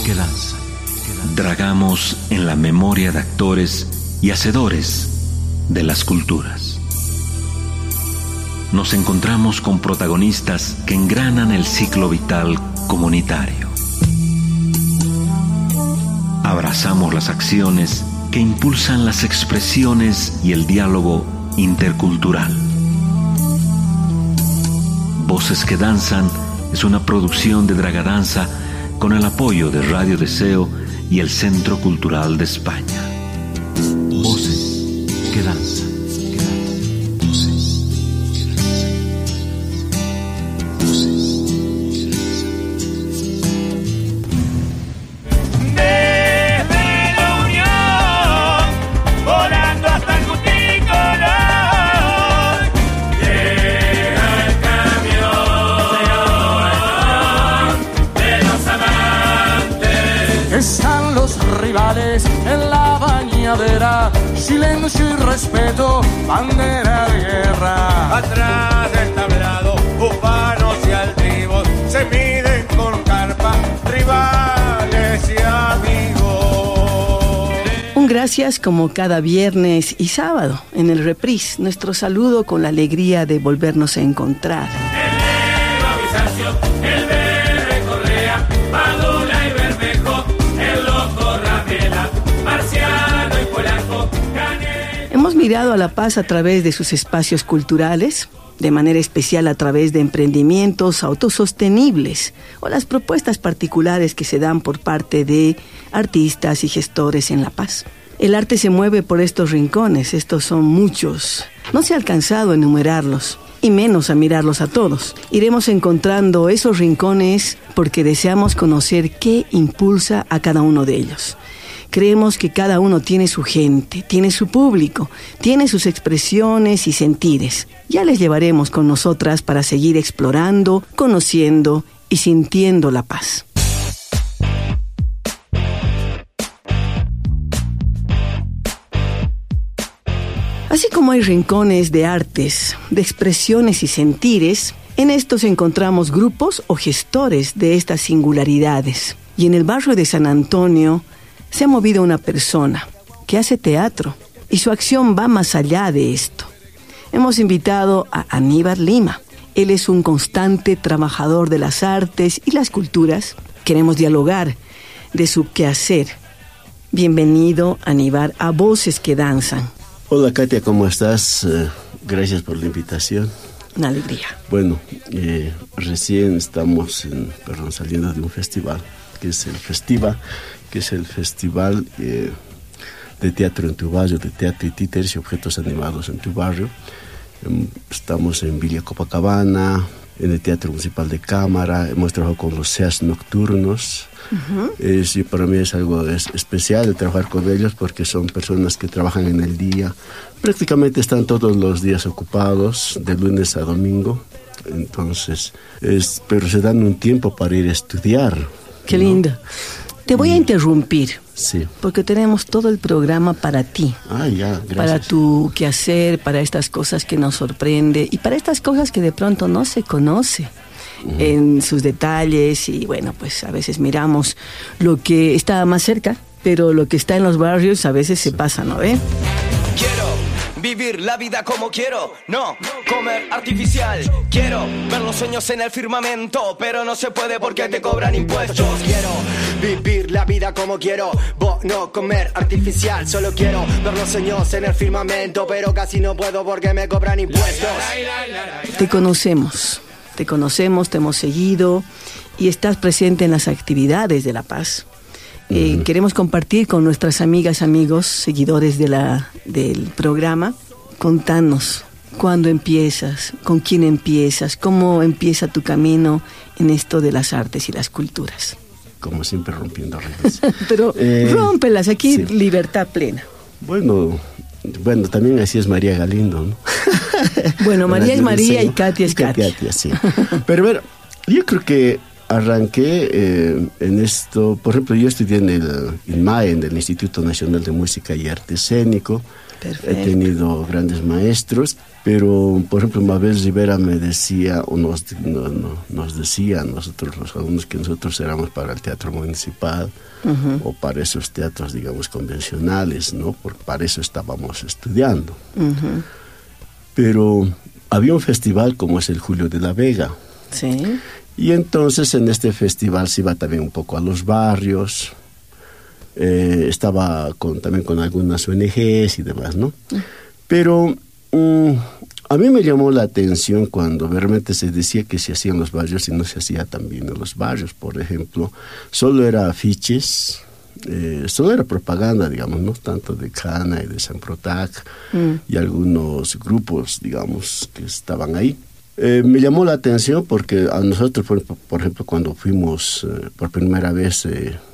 que danzan. Dragamos en la memoria de actores y hacedores de las culturas. Nos encontramos con protagonistas que engranan el ciclo vital comunitario. Abrazamos las acciones que impulsan las expresiones y el diálogo intercultural. Voces que danzan es una producción de Dragadanza con el apoyo de Radio Deseo y el Centro Cultural de España. Voces que danzan. Están los rivales en la bañadera, silencio y respeto, bandera de guerra. Atrás del tablado, ufanos y altivos se miden con carpa, rivales y amigos. Un gracias como cada viernes y sábado en el Reprise, nuestro saludo con la alegría de volvernos a encontrar. Hemos mirado a La Paz a través de sus espacios culturales, de manera especial a través de emprendimientos autosostenibles o las propuestas particulares que se dan por parte de artistas y gestores en La Paz. El arte se mueve por estos rincones, estos son muchos. No se ha alcanzado a enumerarlos, y menos a mirarlos a todos. Iremos encontrando esos rincones porque deseamos conocer qué impulsa a cada uno de ellos. Creemos que cada uno tiene su gente, tiene su público, tiene sus expresiones y sentires. Ya les llevaremos con nosotras para seguir explorando, conociendo y sintiendo La Paz. Así como hay rincones de artes, de expresiones y sentires, en estos encontramos grupos o gestores de estas singularidades. Y en el barrio de San Antonio se ha movido una persona que hace teatro y su acción va más allá de esto. Hemos invitado a Aníbal Lima. Él es un constante trabajador de las artes y las culturas. Queremos dialogar de su quehacer. Bienvenido, Aníbal, a Voces que Danzan. Hola, Katia, ¿cómo estás? Gracias por la invitación. Una alegría. Bueno, recién estamos saliendo de un festival, que es el Festival de Teatro en tu Barrio, de teatro y títeres y objetos animados en tu barrio. Estamos en Villa Copacabana, en el Teatro Municipal de Cámara, hemos trabajado con los SEAS nocturnos. Y para mí es algo especial de trabajar con ellos porque son personas que trabajan en el día. Prácticamente están todos los días ocupados, de lunes a domingo. Entonces, pero se dan un tiempo para ir a estudiar. Qué lindo. Te voy a interrumpir. Sí. Porque tenemos todo el programa para ti. Ya, gracias. Para tu quehacer, para estas cosas que nos sorprende y para estas cosas que de pronto no se conoce en sus detalles. Y bueno, pues a veces miramos lo que está más cerca, pero lo que está en los barrios a veces se pasa, ¿no ve? Quiero vivir la vida como quiero, no comer artificial. Quiero ver los sueños en el firmamento, pero no se puede porque te cobran impuestos. Quiero vivir la vida como quiero, no comer artificial. Solo quiero ver los sueños en el firmamento, pero casi no puedo porque me cobran impuestos. Te conocemos, te hemos seguido y estás presente en las actividades de La Paz. Queremos compartir con nuestras amigas, amigos, seguidores del programa. Contanos, ¿cuándo empiezas? ¿Con quién empiezas? ¿Cómo empieza tu camino en esto de las artes y las culturas? Como siempre, rompiendo reglas. Pero rómpelas, aquí sí. Libertad plena. Bueno, también así es María Galindo, ¿no? Bueno, María es María y Katia es Katia. Sí. Pero bueno, yo creo que arranqué en esto. Por ejemplo, yo estudié en el INMAE, en el Instituto Nacional de Música y Arte Escénico. Perfecto. He tenido grandes maestros, pero por ejemplo Mabel Rivera me decía, o nos decía a nosotros los alumnos, que nosotros éramos para el teatro municipal, o para esos teatros, digamos, convencionales, ¿no? Porque para eso estábamos estudiando. Pero había un festival como es el Julio de la Vega. Sí. Y entonces en este festival se iba también un poco a los barrios, estaba también con algunas ONGs y demás, ¿no? Pero a mí me llamó la atención cuando realmente se decía que se hacía en los barrios y no se hacía también en los barrios. Por ejemplo, solo era afiches, solo era propaganda, digamos, ¿no? Tanto de Cana y de Semprotac y algunos grupos, digamos, que estaban ahí. Me llamó la atención porque a nosotros, por ejemplo, cuando fuimos por primera vez,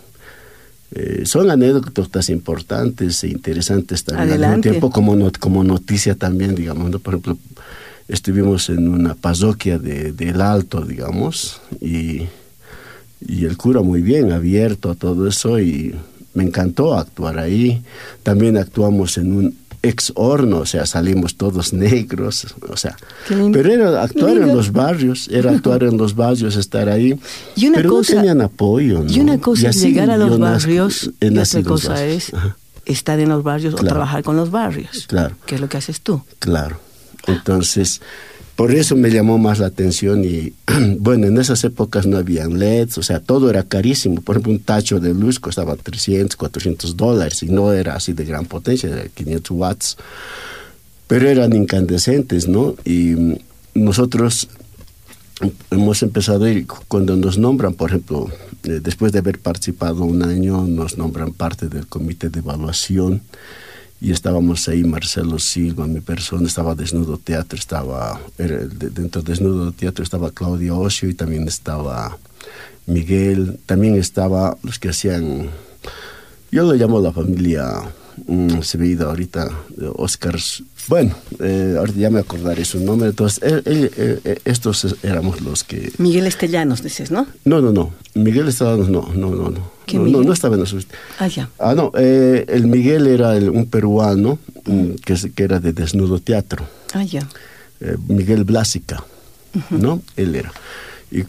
son anécdotas importantes e interesantes también. Al mismo tiempo como noticia también, digamos, ¿no? Por ejemplo, estuvimos en una parroquia del Alto, digamos, y el cura muy bien, abierto a todo eso, y me encantó actuar ahí. También actuamos en un ex horno, o sea, salimos todos negros, o sea, pero era actuar en los barrios, estar ahí, pero no tenían apoyo, ¿no? Y una cosa es llegar a los barrios, y otra cosa barrios. Es estar en los barrios, claro, o trabajar con los barrios, claro, que es lo que haces tú. Claro, entonces, por eso me llamó más la atención. Y bueno, en esas épocas no habían LEDs, o sea, todo era carísimo. Por ejemplo, un tacho de luz costaba $300, $400, y no era así de gran potencia, de 500 watts, pero eran incandescentes, ¿no? Y nosotros hemos empezado a ir, cuando nos nombran, por ejemplo, después de haber participado un año, nos nombran parte del comité de evaluación. Y estábamos ahí, Marcelo Silva, mi persona, estaba Desnudo Teatro, dentro de Desnudo Teatro estaba Claudia Ocio, y también estaba Miguel, también estaba los que hacían, yo lo llamo la familia Sevilla ahorita, Oscar, bueno, ahorita ya me acordaré su nombre. Entonces, estos éramos los que... Miguel Estellanos, dices, ¿no? No, Miguel Estellanos, no. ¿Qué Miguel? No estaba en eso. Ya. No, el Miguel era un peruano que era de Desnudo Teatro. Ya. Miguel Blásica, ¿no? Él era. Y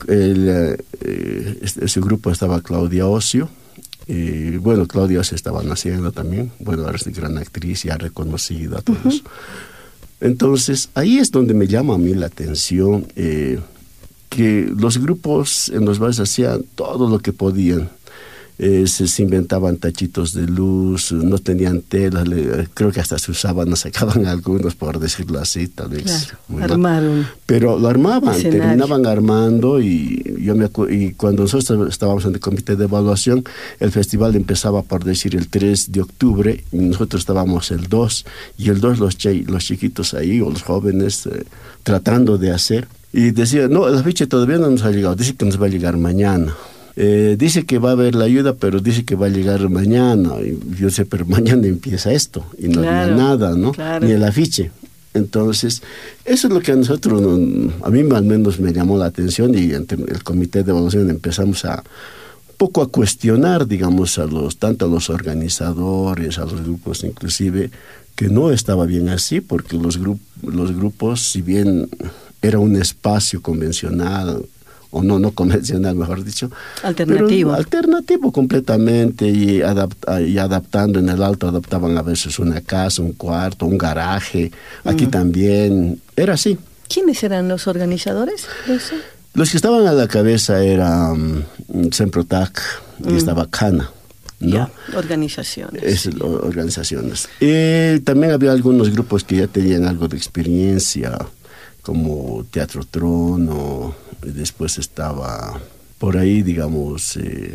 ese grupo estaba Claudia Ocio. Y bueno, Claudia se estaba naciendo también. Bueno, ahora es gran actriz, ya reconocida, todo eso. Entonces, ahí es donde me llama a mí la atención que los grupos en los bares hacían todo lo que podían. Se inventaban tachitos de luz, no tenían telas, creo que hasta sus sábanas sacaban algunos, por decirlo así, tal vez. Claro, armaron. Pero lo armaban, escenario. Terminaban armando, y cuando nosotros estábamos en el comité de evaluación, el festival empezaba, por decir, el 3 de octubre, y nosotros estábamos el 2, y el 2 los chiquitos ahí, o los jóvenes, tratando de hacer, y decían, no, el afiche todavía no nos ha llegado, dice que nos va a llegar mañana. Dice que va a haber la ayuda, pero dice que va a llegar mañana. Y yo sé, pero mañana empieza esto. Y no había nada, ¿no? Claro. Ni el afiche. Entonces, eso es lo que a nosotros, a mí al menos me llamó la atención, y entre el comité de evaluación empezamos un poco a cuestionar, digamos, tanto a los organizadores, a los grupos inclusive, que no estaba bien así, porque los grupos, si bien era un espacio convencional, o no convencional, mejor dicho. Alternativo. Alternativo completamente, y adaptando. En el Alto adaptaban a veces una casa, un cuarto, un garaje. Aquí también era así. ¿Quiénes eran los organizadores de eso? Los que estaban a la cabeza eran Semprotac y estaba Cana, ¿no? Ya, organizaciones. Organizaciones. Y también había algunos grupos que ya tenían algo de experiencia, como Teatro Trono. Después estaba por ahí, digamos,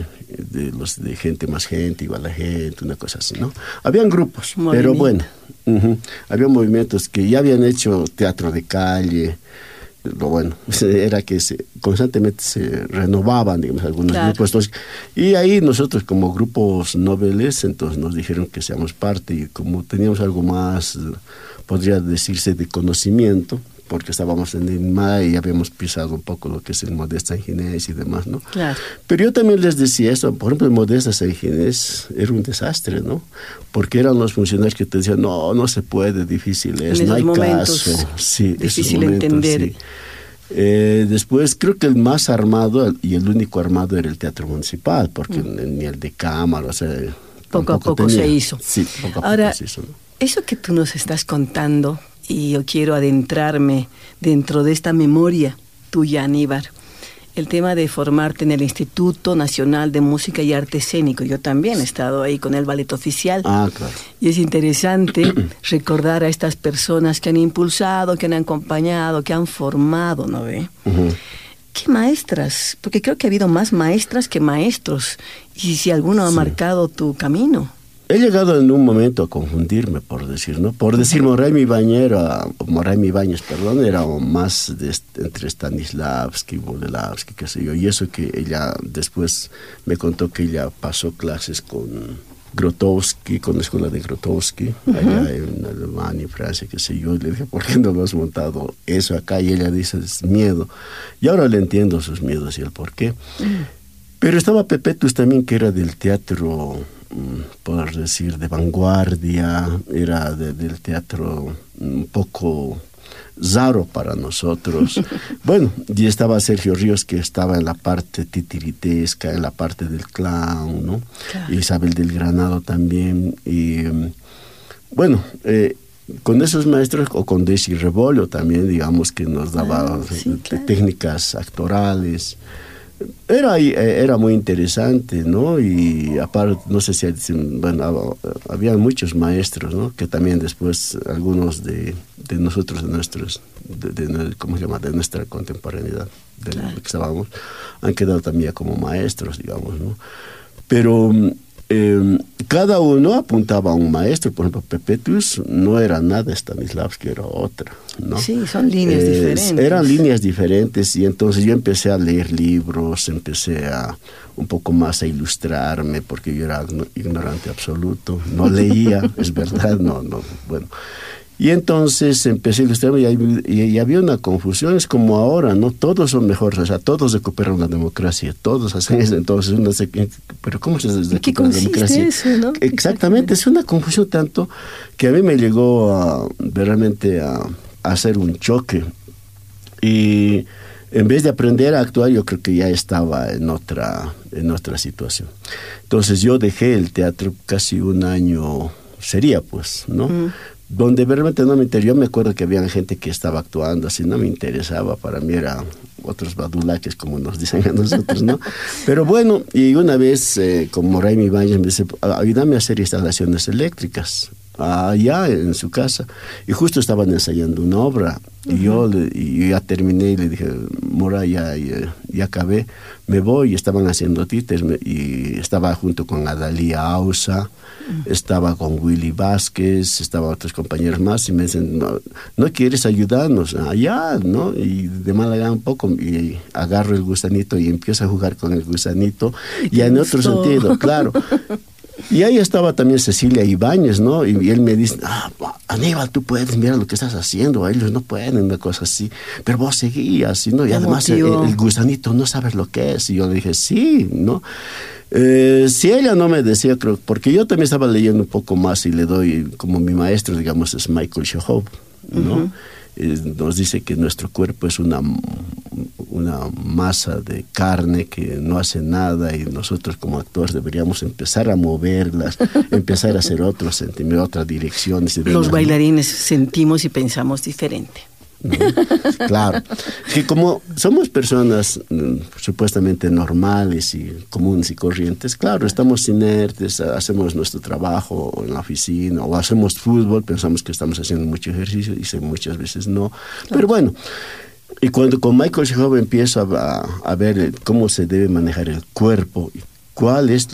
de gente más gente, igual la gente, una cosa así, ¿no? Habían grupos, pero bueno, había movimientos que ya habían hecho teatro de calle. Lo bueno era que constantemente se renovaban, digamos, algunos grupos. Entonces, y ahí nosotros, como grupos noveles, entonces nos dijeron que seamos parte, y como teníamos algo más, podría decirse, de conocimiento, porque estábamos en Lima y habíamos pisado un poco lo que es el Modesta San Ginés y demás, ¿no? Claro. Pero yo también les decía eso, por ejemplo, el Modesta San Ginés era un desastre, ¿no? Porque eran los funcionarios que te decían, no se puede, difícil es, no hay caso. Sí, difícil entender. Sí. Después creo que el más armado y el único armado era el Teatro Municipal, porque ni el de cámara, o sea... Poco a poco se hizo. Sí, poco a Ahora, poco se hizo, ¿no? Eso que tú nos estás contando, y yo quiero adentrarme dentro de esta memoria tuya, Aníbar, el tema de formarte en el Instituto Nacional de Música y Arte Escénico. Yo también he estado ahí con el ballet oficial. Ah, claro. Y es interesante recordar a estas personas que han impulsado, que han acompañado, que han formado, ¿no ve? Uh-huh. ¿Qué maestras? Porque creo que ha habido más maestras que maestros. Y si alguno ha marcado tu camino. He llegado en un momento a confundirme, por decir, ¿no? Por decir, Moraima Ibáñez era más entre Stanislavski, Bolelavski, qué sé yo. Y eso que ella después me contó que ella pasó clases con Grotowski, con la escuela de Grotowski, allá en Alemania, Francia, qué sé yo. Le dije, ¿por qué no lo has montado eso acá? Y ella dice, es miedo. Y ahora le entiendo sus miedos y el por qué. Pero estaba Pepetus también, que era del teatro, por decir, de vanguardia, era del teatro un poco raro para nosotros. Bueno, y estaba Sergio Ríos, que estaba en la parte titiritesca, en la parte del clown, ¿no? Claro. Isabel del Granado también. Y bueno, con esos maestros, o con Desi Rebollo también, digamos, que nos daba técnicas actorales. Era muy interesante, ¿no? Y aparte, no sé si, bueno, había muchos maestros, ¿no? Que también después, algunos de nosotros, ¿cómo se llama? De nuestra contemporaneidad, de lo que estábamos, han quedado también como maestros, digamos, ¿no? Pero cada uno apuntaba a un maestro. Por ejemplo, Pepetus no era nada Stanislavski, era otra, ¿no? Sí, son líneas diferentes. Eran líneas diferentes, y entonces yo empecé a leer libros, empecé a un poco más a ilustrarme, porque yo era ignorante absoluto, no leía, es verdad, bueno. Y entonces empecé a ilustrarme y había una confusión, es como ahora, ¿no? Todos son mejores, o sea, todos recuperan la democracia, todos hacen eso, entonces uno se... Pero ¿cómo se recupera la democracia? Eso, ¿no? Exactamente, es una confusión tanto que a mí me llegó realmente a hacer un choque. Y en vez de aprender a actuar, yo creo que ya estaba en otra situación. Entonces yo dejé el teatro casi un año, sería pues, ¿no? Donde realmente no me interesaba. Yo me acuerdo que había gente que estaba actuando así, no me interesaba, para mí eran otros badulaques, como nos dicen a nosotros, ¿no? Pero bueno, y una vez con Moraima Ibáñez me dice, ayúdame a hacer instalaciones eléctricas allá en su casa, y justo estaban ensayando una obra, y yo ya terminé y le dije, Mora, ya acabé, me voy. Y estaban haciendo títeres, y estaba junto con Adalía Ausa, estaba con Willy Vázquez, estaban otros compañeros más, y me dicen, ¿no quieres ayudarnos? Allá, ¿no? Y de mala gana un poco, y agarro el gusanito y empiezo a jugar con el gusanito, y en otro sentido, claro. Y ahí estaba también Cecilia Ibáñez, ¿no? Y él me dice, Aníbal, tú puedes, mira lo que estás haciendo, ellos no pueden, una cosa así, pero vos seguías, ¿no? Y además el gusanito no sabes lo que es. Y yo le dije, sí, ¿no? Si ella no me decía, creo, porque yo también estaba leyendo un poco más, y le doy, como mi maestro, digamos, es Michael Chekhov, ¿no? Nos dice que nuestro cuerpo es una masa de carne que no hace nada, y nosotros como actores deberíamos empezar a moverlas, empezar a hacer otros sentimientos, otras direcciones. Los bailarines sentimos y pensamos diferente. ¿No? Claro, que como somos personas supuestamente normales y comunes y corrientes, claro, estamos inertes, hacemos nuestro trabajo en la oficina, o hacemos fútbol, pensamos que estamos haciendo mucho ejercicio, y muchas veces no. Claro. Pero bueno, y cuando con Michael Chekhov empiezo a ver cómo se debe manejar el cuerpo, y cuál es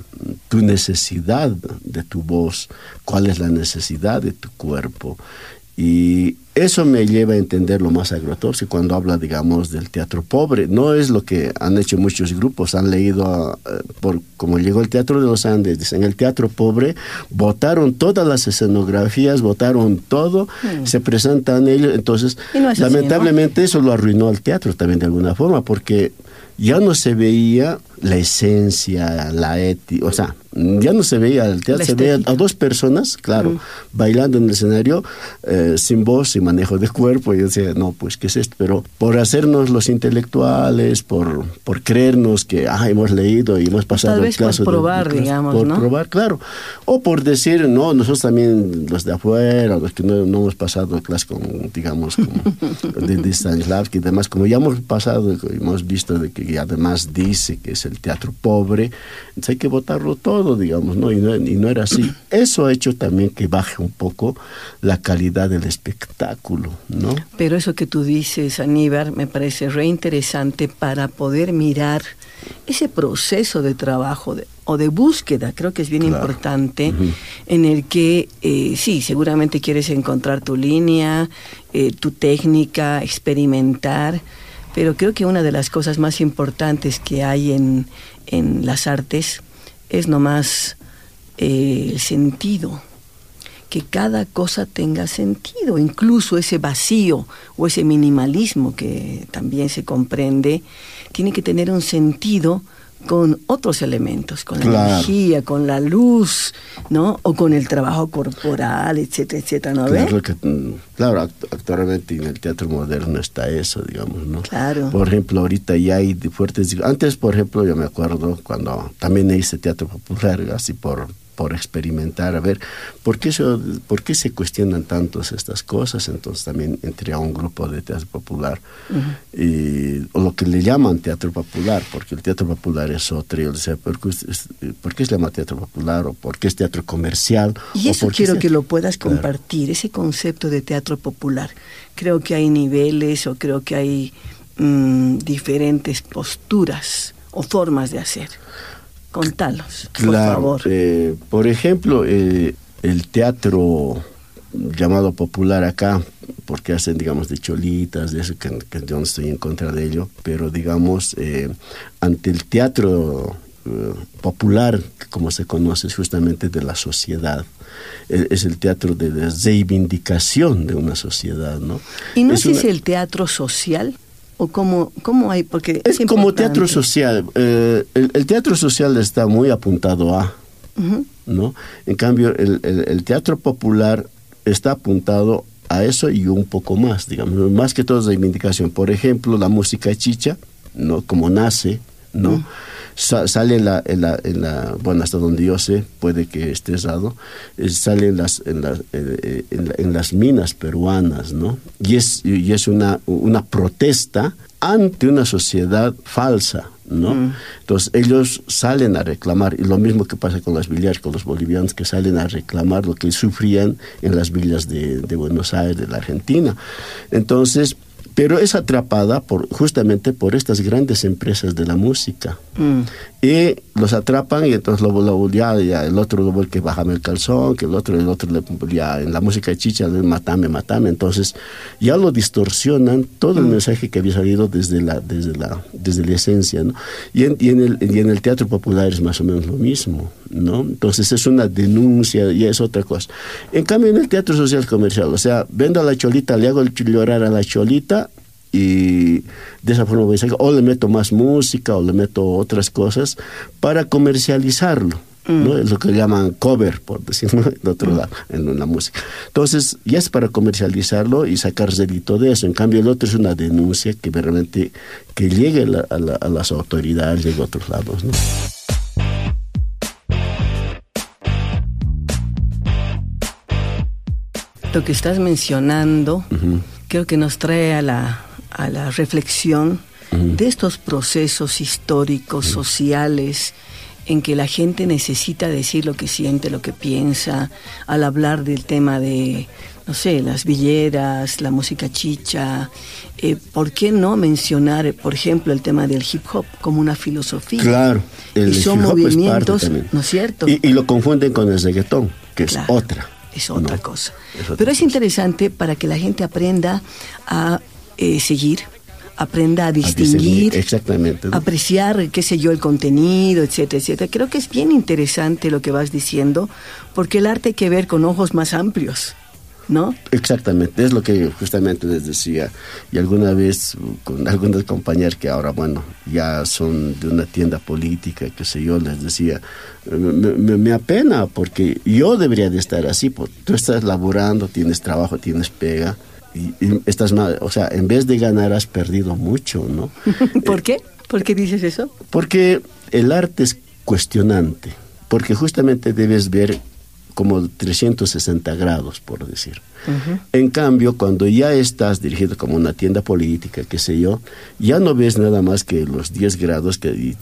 tu necesidad de tu voz, cuál es la necesidad de tu cuerpo, Y eso me lleva a entender lo más Agrotowski cuando habla, digamos, del teatro pobre. No es lo que han hecho muchos grupos, han leído, como llegó el Teatro de los Andes, dicen, el teatro pobre, botaron todas las escenografías, botaron todo, se presentan ellos, entonces, no es lamentablemente así, ¿no? Eso lo arruinó al teatro también de alguna forma, porque ya no se veía la esencia, la ética, o sea, ya no se veía el teatro, se veía a dos personas, claro, bailando en el escenario, sin voz, sin manejo de cuerpo, y yo decía, no, pues, ¿qué es esto? Pero por hacernos los intelectuales, por creernos que, hemos leído y hemos pasado el caso. Por probar, digamos, por ¿no? probar, claro. O por decir, no, nosotros también, los de afuera, los que no hemos pasado clase con, digamos, de Stanislavski y demás, como ya hemos pasado, hemos visto de que además dice que es el teatro pobre, entonces hay que votarlo todo, digamos, ¿no? Y no era así. Eso ha hecho también que baje un poco la calidad del espectáculo, ¿no? Pero eso que tú dices, Aníbal, me parece re interesante para poder mirar ese proceso de trabajo o de búsqueda, creo que es bien importante, en el que sí, seguramente quieres encontrar tu línea, tu técnica, experimentar, pero creo que una de las cosas más importantes que hay en las artes es nomás el sentido, que cada cosa tenga sentido, incluso ese vacío o ese minimalismo que también se comprende, tiene que tener un sentido con otros elementos, con la energía, con la luz, ¿no? O con el trabajo corporal, etcétera, etcétera, ¿no ves? Claro, actualmente en el teatro moderno está eso, digamos, ¿no? Claro. Por ejemplo, ahorita ya hay fuertes... Antes, por ejemplo, yo me acuerdo cuando también hice teatro popular, así por experimentar, a ver, ¿por qué se cuestionan tantos estas cosas? Entonces también entré a un grupo de teatro popular, o lo que le llaman teatro popular, porque el teatro popular es otro. Yo decía, ¿por qué se llama teatro popular? ¿O por qué es teatro comercial? Y eso quiero que lo puedas compartir, ese concepto de teatro popular. Creo que hay niveles, o creo que hay diferentes posturas o formas de hacer. Contanos, por favor. Por ejemplo, el teatro llamado popular acá, porque hacen, digamos, de cholitas, de eso, que yo no estoy en contra de ello, pero digamos, ante el teatro popular, como se conoce, es justamente de la sociedad. Es el teatro de reivindicación de una sociedad, ¿no? ¿Y no es el teatro social? ¿O cómo hay? Porque es como teatro social. El teatro social está muy apuntado a, ¿no? En cambio, el teatro popular está apuntado a eso y un poco más, digamos, más que todo reivindicación. Por ejemplo, la música chicha, ¿no? Como nace, ¿no? Sale en la bueno, hasta donde yo sé, puede que esté errado, sale en las minas peruanas, ¿no? Y es una protesta ante una sociedad falsa, ¿no? Entonces ellos salen a reclamar, y lo mismo que pasa con las villas, con los bolivianos que salen a reclamar lo que sufrían en las villas de Buenos Aires, de la Argentina. Entonces, pero es atrapada justamente por estas grandes empresas de la música. Y los atrapan, y entonces ya el otro lo vuelve que bájame el calzón, que el otro ya en la música de chicha, matame. Entonces ya lo distorsionan todo el mensaje que había salido desde la esencia, ¿no? Y en el teatro popular es más o menos lo mismo, ¿no? Entonces es una denuncia y es otra cosa. En cambio, en el teatro social comercial, o sea, vendo a la cholita, le hago llorar a la cholita, y de esa forma voy a sacar, o le meto más música o le meto otras cosas para comercializarlo, ¿no? Es lo que llaman cover, por decirlo de otro lado, en la música. Entonces ya es para comercializarlo y sacar rédito de eso. En cambio, el otro es una denuncia que realmente que llegue a las autoridades, llegue a otros lados, ¿no? Lo que estás mencionando creo que nos trae a la reflexión de estos procesos históricos, sociales, en que la gente necesita decir lo que siente, lo que piensa, al hablar del tema de, no sé, las villeras, la música chicha. ¿Por qué no mencionar, por ejemplo, el tema del hip hop como una filosofía? Claro, y son movimientos, ¿no es cierto? Y lo confunden con el reggaetón, que es otra. es otra cosa. Pero es interesante para que la gente aprenda a seguir, aprenda a distinguir, exactamente, ¿no? Apreciar, qué sé yo, el contenido, etcétera, etcétera. Creo que es bien interesante lo que vas diciendo, porque el arte hay que ver con ojos más amplios, ¿no? Exactamente, es lo que justamente les decía. Y alguna vez con algunas compañeras que ahora, bueno, ya son de una tienda política, qué sé yo, les decía, me apena, porque yo debería de estar así, porque tú estás laborando, tienes trabajo, tienes pega, y estás mal, o sea, en vez de ganar has perdido mucho, ¿no? ¿Por qué? ¿Por qué dices eso? Porque el arte es cuestionante, porque justamente debes ver como 360 grados, por decir. Uh-huh. En cambio, cuando ya estás dirigido como una tienda política, qué sé yo, ya no ves nada más que los 10 grados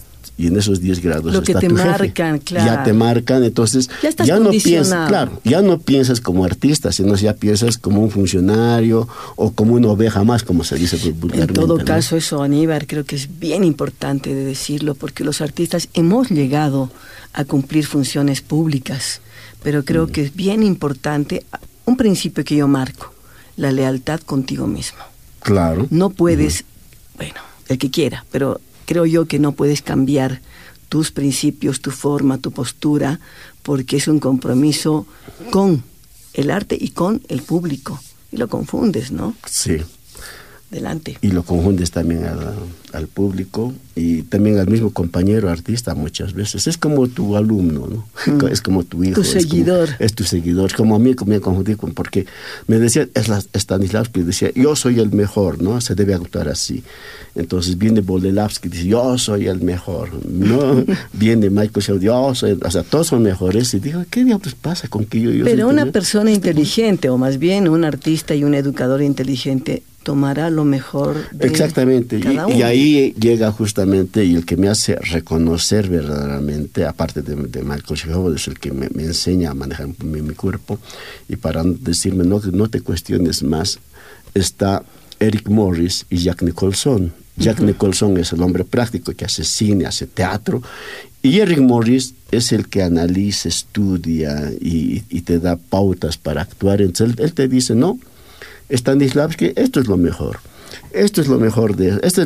y en esos 10 grados lo está que te tu marcan, jefe. claro. Ya te marcan, entonces ya no piensas, claro, ya no piensas como artista, sino ya piensas como un funcionario o como una oveja más, como se dice vulgarmente. En todo ¿no? caso, eso, Aníbal, creo que es bien importante de decirlo, porque los artistas hemos llegado a cumplir funciones públicas, pero creo que es bien importante un principio que yo marco: la lealtad contigo mismo. Claro. No puedes, bueno, el que quiera, pero creo yo que no puedes cambiar tus principios, tu forma, tu postura, porque es un compromiso con el arte y con el público. Y lo confundes, ¿no? Sí. Adelante. Y lo confundes también al público y también al mismo compañero artista muchas veces. Es como tu alumno, ¿no? Es como tu hijo. Tu seguidor. Es tu seguidor. Como a mí me confundí porque me decía, Stanislavski decía, yo soy el mejor, ¿no? Se debe actuar así. Entonces viene Boleslavski y dice, yo soy el mejor, ¿no? Viene Michael Schell, yo soy, o sea, todos son mejores. Y digo, ¿qué diablos pasa con que yo Pero soy una persona inteligente, o más bien un artista y un educador inteligente, tomará lo mejor de exactamente, cada uno. Y ahí llega justamente, y el que me hace reconocer verdaderamente, aparte de Michael Schell, es el que me enseña a manejar mi cuerpo, y para decirme, no te cuestiones más, está Eric Morris y Jack Nicholson. Jack Nicholson es el hombre práctico que hace cine, hace teatro, y Eric Morris es el que analiza, estudia y te da pautas para actuar. Entonces él te dice, no, Stanislavski, esto es lo mejor. Esto es lo mejor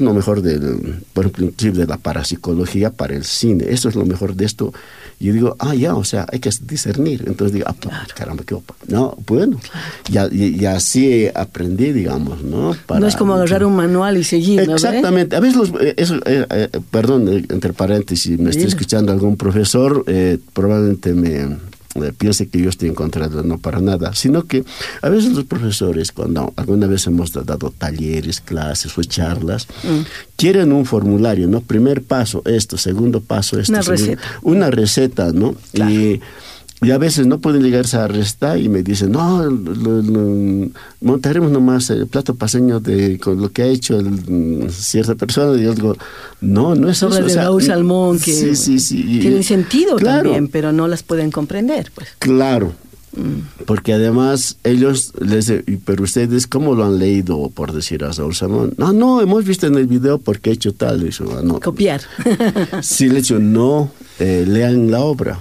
por ejemplo, inclusive de la parapsicología para el cine. Esto es lo mejor de esto. Y yo digo, o sea, hay que discernir. Entonces digo, claro. Caramba, qué opa. No, bueno, claro. Y así aprendí, digamos, ¿no? No es como agarrar un manual y seguir, ¿no? Exactamente. A veces, perdón, entre paréntesis, me estoy escuchando algún profesor, probablemente piense que yo estoy en contra de no para nada, sino que a veces los profesores, cuando alguna vez hemos dado talleres, clases o charlas, quieren un formulario, ¿no? Primer paso esto, segundo paso esto. Una receta, ¿no? Claro. Y a veces no pueden llegar a esa receta y me dicen, no, montaremos nomás el plato paseño con lo que ha hecho cierta persona. Y yo digo, no es eso. De Raúl Salmón, que sí. Tienen sentido, claro, también, pero no las pueden comprender, pues. Claro. Porque además ellos pero ustedes ¿cómo lo han leído, por decir a Raúl Salmón? No, hemos visto en el video porque he hecho tal. Eso, no. Copiar. Sí, le he dicho, no, lean la obra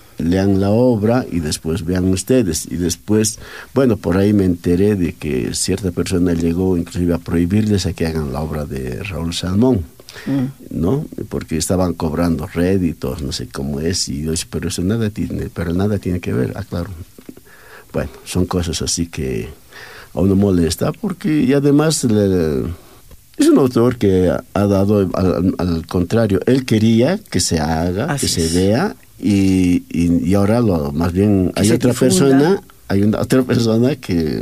y después vean ustedes. Y después, bueno, por ahí me enteré de que cierta persona llegó inclusive a prohibirles a que hagan la obra de Raúl Salmón, ¿no? Porque estaban cobrando réditos, no sé cómo es, y yo dije, pero eso nada tiene que ver. Claro. Bueno, son cosas así que a uno molesta, porque y además es un autor que ha dado al contrario, él quería que se haga, así que se vea, y ahora más bien hay otra persona que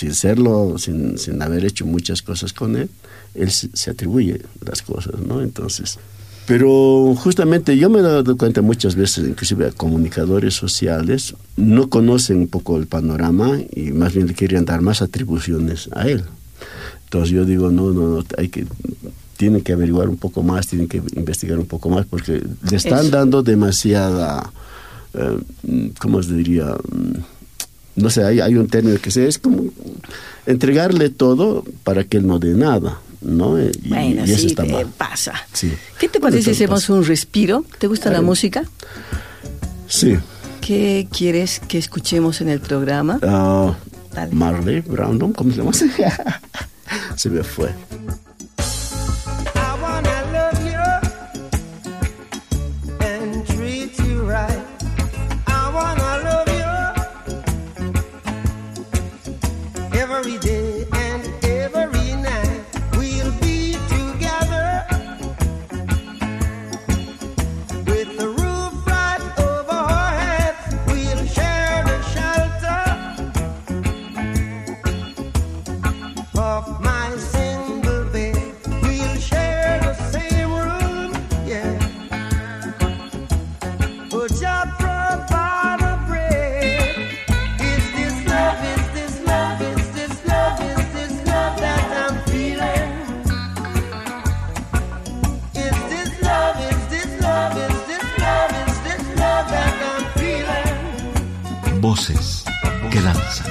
sin haber hecho muchas cosas con él se atribuye las cosas, ¿no? Entonces, pero justamente yo me he dado cuenta muchas veces, inclusive a comunicadores sociales, no conocen un poco el panorama y más bien le querían dar más atribuciones a él. Entonces yo digo, no, tienen que averiguar un poco más, tienen que investigar un poco más, porque le están dando demasiada, ¿cómo se diría? No sé, hay un término que es como entregarle todo para que él no dé nada, ¿no? Bueno, y eso sí, está mal. pasa. Sí. ¿Qué te parece si hacemos un respiro? ¿Te gusta la música? Sí. ¿Qué quieres que escuchemos en el programa? Marley Brandon, ¿cómo se llama? Se me fue. Voces que danzan.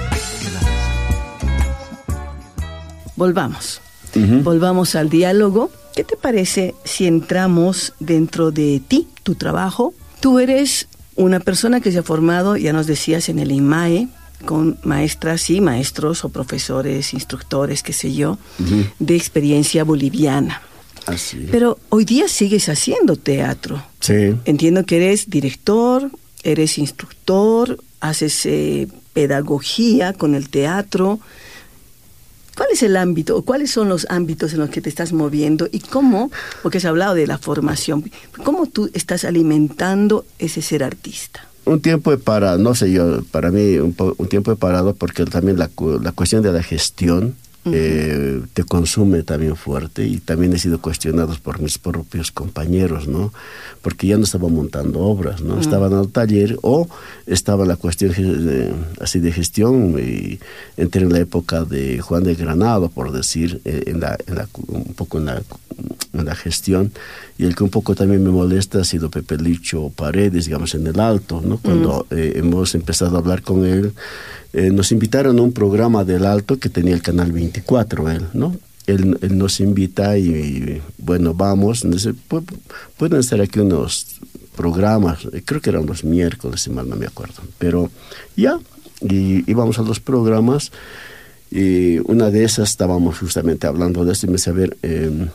Volvamos. Volvamos al diálogo. ¿Qué te parece si entramos dentro de ti, tu trabajo? Tú eres una persona que se ha formado, ya nos decías, en el IMAE, con maestras y maestros o profesores, instructores, qué sé yo, de experiencia boliviana. Así. Pero hoy día sigues haciendo teatro. Sí. Entiendo que eres director, eres instructor, haces pedagogía con el teatro. ¿Cuál es el ámbito, o cuáles son los ámbitos en los que te estás moviendo y cómo, porque has hablado de la formación, cómo tú estás alimentando ese ser artista? Un tiempo he parado, no sé yo, para mí un tiempo he parado porque también la cuestión de la gestión te consume también fuerte, y también he sido cuestionado por mis propios compañeros, ¿no? Porque ya no estaba montando obras, ¿no? Estaban al taller, o estaba la cuestión así de gestión, y entré en la época de Juan de Granado, por decir, un poco en la gestión, y el que un poco también me molesta ha sido Pepe Licho Paredes, digamos, en el Alto, ¿no? Cuando hemos empezado a hablar con él, nos invitaron a un programa del Alto que tenía el Canal 24, él, ¿no? Él nos invita y bueno, vamos, pueden estar aquí unos programas, creo que eran los miércoles, si mal no me acuerdo, pero ya, y íbamos a los programas, y una de esas estábamos justamente hablando de esto, y me dice, a ver,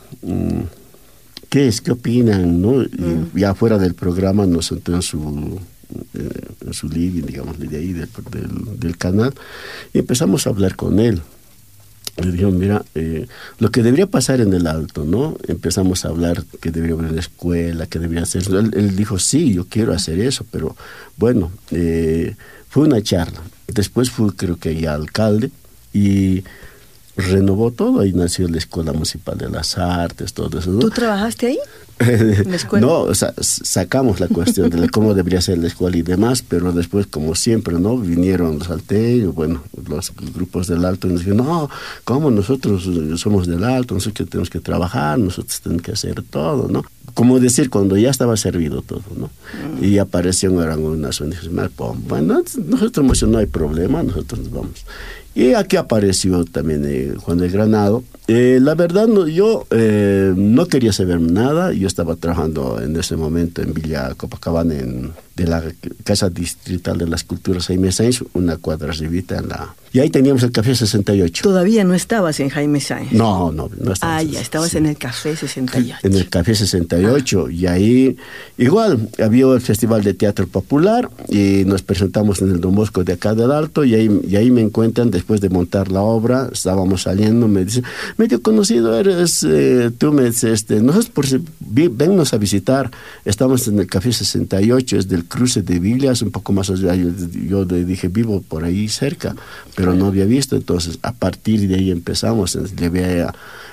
¿qué opinan, no? Y ya fuera del programa nos sentó en su living, digamos, de ahí del canal, y empezamos a hablar con él. Le dijo, mira, lo que debería pasar en el Alto, ¿no? Empezamos a hablar que debería haber una escuela, que debería hacer eso. Él dijo, sí, yo quiero hacer eso, pero bueno, fue una charla. Después fue, creo que ya alcalde, y renovó todo. Ahí nació la Escuela Municipal de las Artes, todo eso, ¿no? ¿Tú trabajaste ahí? ¿En la escuela? No, o sea, sacamos la cuestión de cómo debería ser la escuela y demás, pero después, como siempre, ¿no? Vinieron los alteños, bueno, los grupos del Alto, y nos dijeron, no, ¿cómo nosotros somos del Alto? Nosotros tenemos que trabajar, nosotros tenemos que hacer todo, ¿no? Como decir, cuando ya estaba servido todo, ¿no? Y aparecieron, eran unas ONGs más, bueno, nosotros no hay problema, nosotros nos vamos. Y aquí apareció también Juan de Granado. La verdad, yo no quería saber nada. Yo estaba trabajando en ese momento en Villa Copacabana, de la Casa Distrital de las Culturas Jaime Sáenz, una cuadra arribita y ahí teníamos el Café 68. ¿Todavía no estabas en Jaime Sáenz? No estaba. Ya estabas en el Café 68. En el Café 68, y ahí igual había el Festival de Teatro Popular, y nos presentamos en el Don Bosco de acá del Alto, y ahí me encuentran después de montar la obra. Estábamos saliendo, me dicen, medio conocido eres, tú me dices, nosotros vennos a visitar, estamos en el Café 68, es del cruce de Villas, un poco más allá. Yo le dije, vivo por ahí cerca, pero no había visto. Entonces, a partir de ahí empezamos. Le veía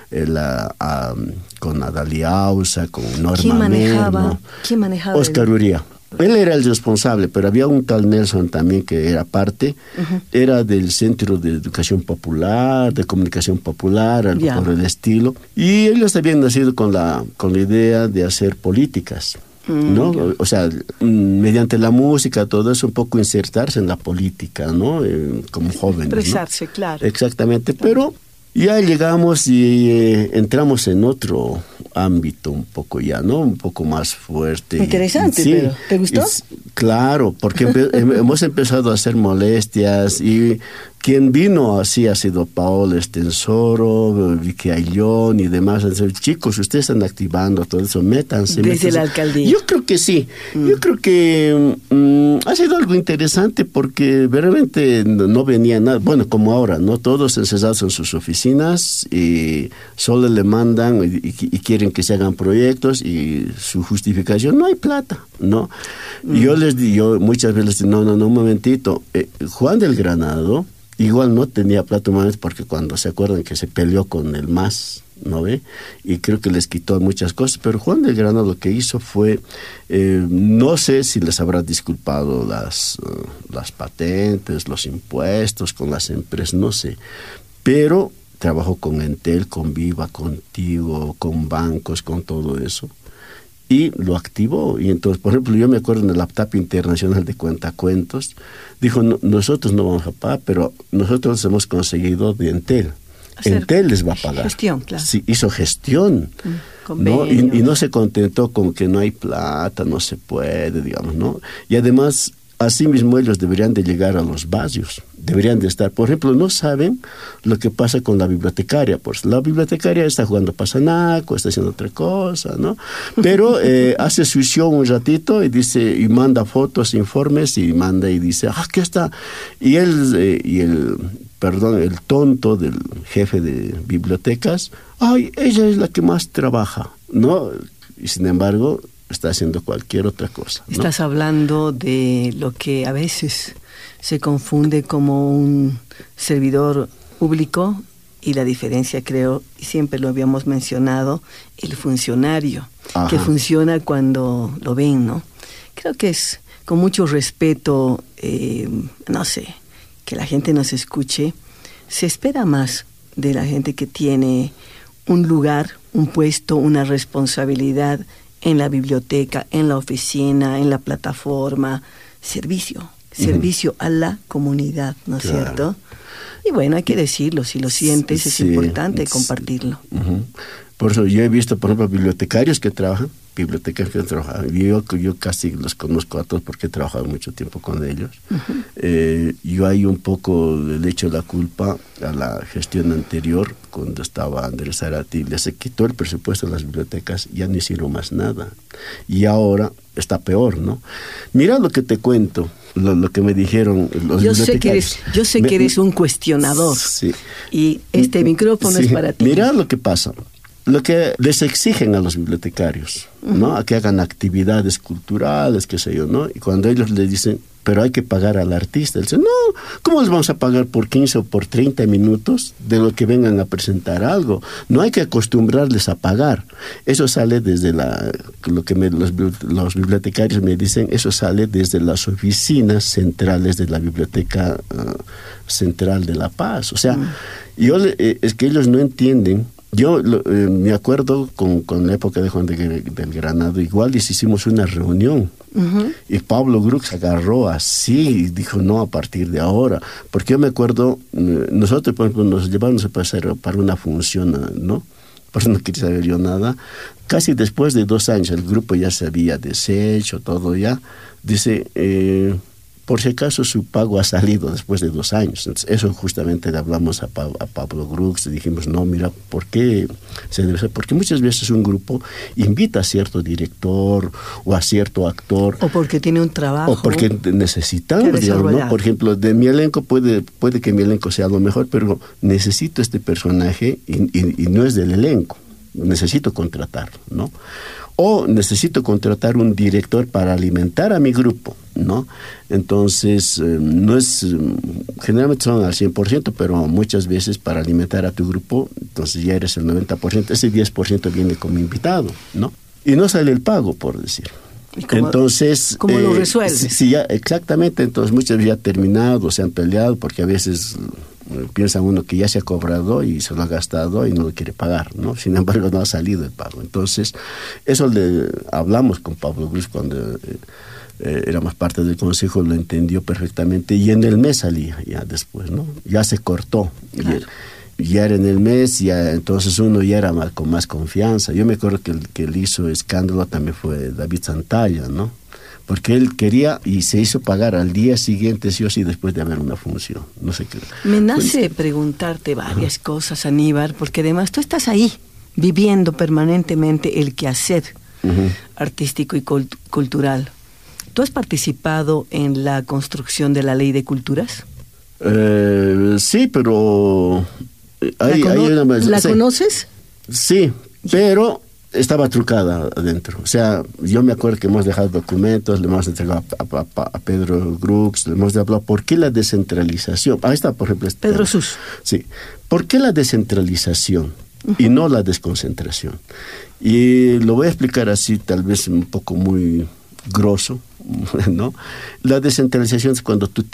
con Adalia Ausa, con Norma Merno. ¿Quién manejaba? Oscar Uría. Él era el responsable, pero había un tal Nelson también que era parte, era del Centro de Educación Popular, de Comunicación Popular, algo por el estilo. Y ellos habían nacido con la idea de hacer políticas, ¿no? O sea, mediante la música, todo eso, un poco insertarse en la política, ¿no? Como jóvenes, expresarse, ¿no? claro. Exactamente, pero ya llegamos y entramos en otro ámbito un poco ya, ¿no? Un poco más fuerte. Interesante, sí, pero ¿te gustó? Claro, porque hemos empezado a hacer molestias y quien vino así ha sido Paola Estensoro, Vicky Ayllón y demás. Entonces, chicos, ustedes están activando todo eso, métanse. Desde la alcaldía. Yo creo que sí. Yo creo que ha sido algo interesante porque realmente no venía nada. Bueno, como ahora, ¿no? Todos encerrados en sus oficinas y solo le mandan y quieren que se hagan proyectos y su justificación, no hay plata, ¿no? Yo muchas veces les digo, no, un momentito. Juan del Granado igual no tenía plata humanos porque cuando se acuerdan que se peleó con el MAS, ¿no ve? Y creo que les quitó muchas cosas, pero Juan del Granado lo que hizo fue, no sé si les habrá disculpado las patentes, los impuestos con las empresas, no sé, pero trabajó con Entel, con Viva, contigo, con bancos, con todo eso. Y lo activó. Y entonces, por ejemplo, yo me acuerdo en el APTAP Internacional de Cuentacuentos, dijo, nosotros no vamos a pagar, pero nosotros hemos conseguido de Entel. Entel les va a pagar. Gestión, claro. Sí, hizo gestión. ¿No? Y no se contentó con que no hay plata, no se puede, digamos, ¿no? Y además, asimismo, ellos deberían de llegar a los barrios, deberían de estar, por ejemplo, no saben lo que pasa con la bibliotecaria, pues la bibliotecaria está jugando pasanaco, está haciendo otra cosa, ¿no? Pero hace su show un ratito y dice, y manda fotos, informes, y manda y dice, aquí está, y el tonto del jefe de bibliotecas, ay, ella es la que más trabaja, ¿no? Y sin embargo, está haciendo cualquier otra cosa, ¿no? Estás hablando de lo que a veces se confunde como un servidor público y la diferencia, creo, y siempre lo habíamos mencionado, el funcionario. Ajá. Que funciona cuando lo ven, ¿no? Creo que es con mucho respeto, no sé, que la gente nos escuche. Se espera más de la gente que tiene un lugar, un puesto, una responsabilidad en la biblioteca, en la oficina, en la plataforma, servicio a la comunidad, ¿no es cierto? Y bueno, hay que decirlo, si lo sientes, es importante compartirlo. Por eso yo he visto, por ejemplo, bibliotecarios que trabajan, yo casi los conozco a todos porque he trabajado mucho tiempo con ellos. Yo ahí un poco le echo la culpa a la gestión anterior, cuando estaba Andrés Zárate, se quitó el presupuesto de las bibliotecas, ya no hicieron más nada. Y ahora está peor, ¿no? Mira lo que te cuento, lo que me dijeron los bibliotecarios. Yo sé que eres un cuestionador. Sí. Y este micrófono es para ti. Mira lo que pasa. Lo que les exigen a los bibliotecarios, ¿no? A que hagan actividades culturales, qué sé yo, ¿no? Y cuando ellos les dicen, pero hay que pagar al artista, él dice, no, ¿cómo les vamos a pagar por 15 o por 30 minutos de lo que vengan a presentar algo? No hay que acostumbrarles a pagar. Eso sale desde lo que los bibliotecarios me dicen, eso sale desde las oficinas centrales de la Biblioteca Central de La Paz. O sea, es que ellos no entienden. Yo me acuerdo con la época de Juan del Granado, igual hicimos una reunión y Pablo Grux agarró así y dijo, no, a partir de ahora. Porque yo me acuerdo, nosotros, por ejemplo, nos llevamos a pasar para una función, ¿no? Por eso no quería saber yo nada. Casi después de 2 años, el grupo ya se había deshecho, todo ya. Dice, por si acaso su pago ha salido después de 2 años. Entonces, eso justamente le hablamos a Pablo Grux, le dijimos, no, mira, ¿por qué se debe hacer? Porque muchas veces un grupo invita a cierto director o a cierto actor. O porque tiene un trabajo. O porque necesitamos, digamos, ¿no? Por ejemplo, de mi elenco puede que mi elenco sea lo mejor, pero necesito este personaje y no es del elenco. Necesito contratarlo, ¿no? O necesito contratar un director para alimentar a mi grupo, ¿no? Entonces, no es, generalmente son al 100%, pero muchas veces para alimentar a tu grupo, entonces ya eres el 90%, ese 10% viene como invitado, ¿no? Y no sale el pago, por decir. Entonces, ¿cómo lo resuelves? Sí, ya, exactamente. Entonces, muchas veces ya terminado, se han peleado, porque a veces piensa uno que ya se ha cobrado y se lo ha gastado y no lo quiere pagar, ¿no? Sin embargo, no ha salido el pago. Entonces, eso le hablamos con Pablo Grux cuando éramos parte del consejo, lo entendió perfectamente y en el mes salía ya después, ¿no? Ya se cortó. Claro. Ya era en el mes, ya entonces uno ya era con más confianza. Yo me acuerdo que el que le hizo escándalo también fue David Santalla, ¿no? porque él quería y se hizo pagar al día siguiente, sí o sí, después de haber una función. No sé qué. Me nace preguntarte varias cosas, Aníbal, porque además tú estás ahí, viviendo permanentemente el quehacer artístico y cultural. ¿Tú has participado en la construcción de la Ley de Culturas? Sí, pero... ¿La conoces? Sí, pero estaba trucada adentro. O sea, yo me acuerdo que hemos dejado documentos, le hemos entregado a Pedro Grux, le hemos hablado, ¿por qué la descentralización? Ahí está, por ejemplo. Pedro Sus. Sí. ¿Por qué la descentralización y no la desconcentración? Y lo voy a explicar así, tal vez un poco muy grosso, ¿no? La descentralización es cuando tú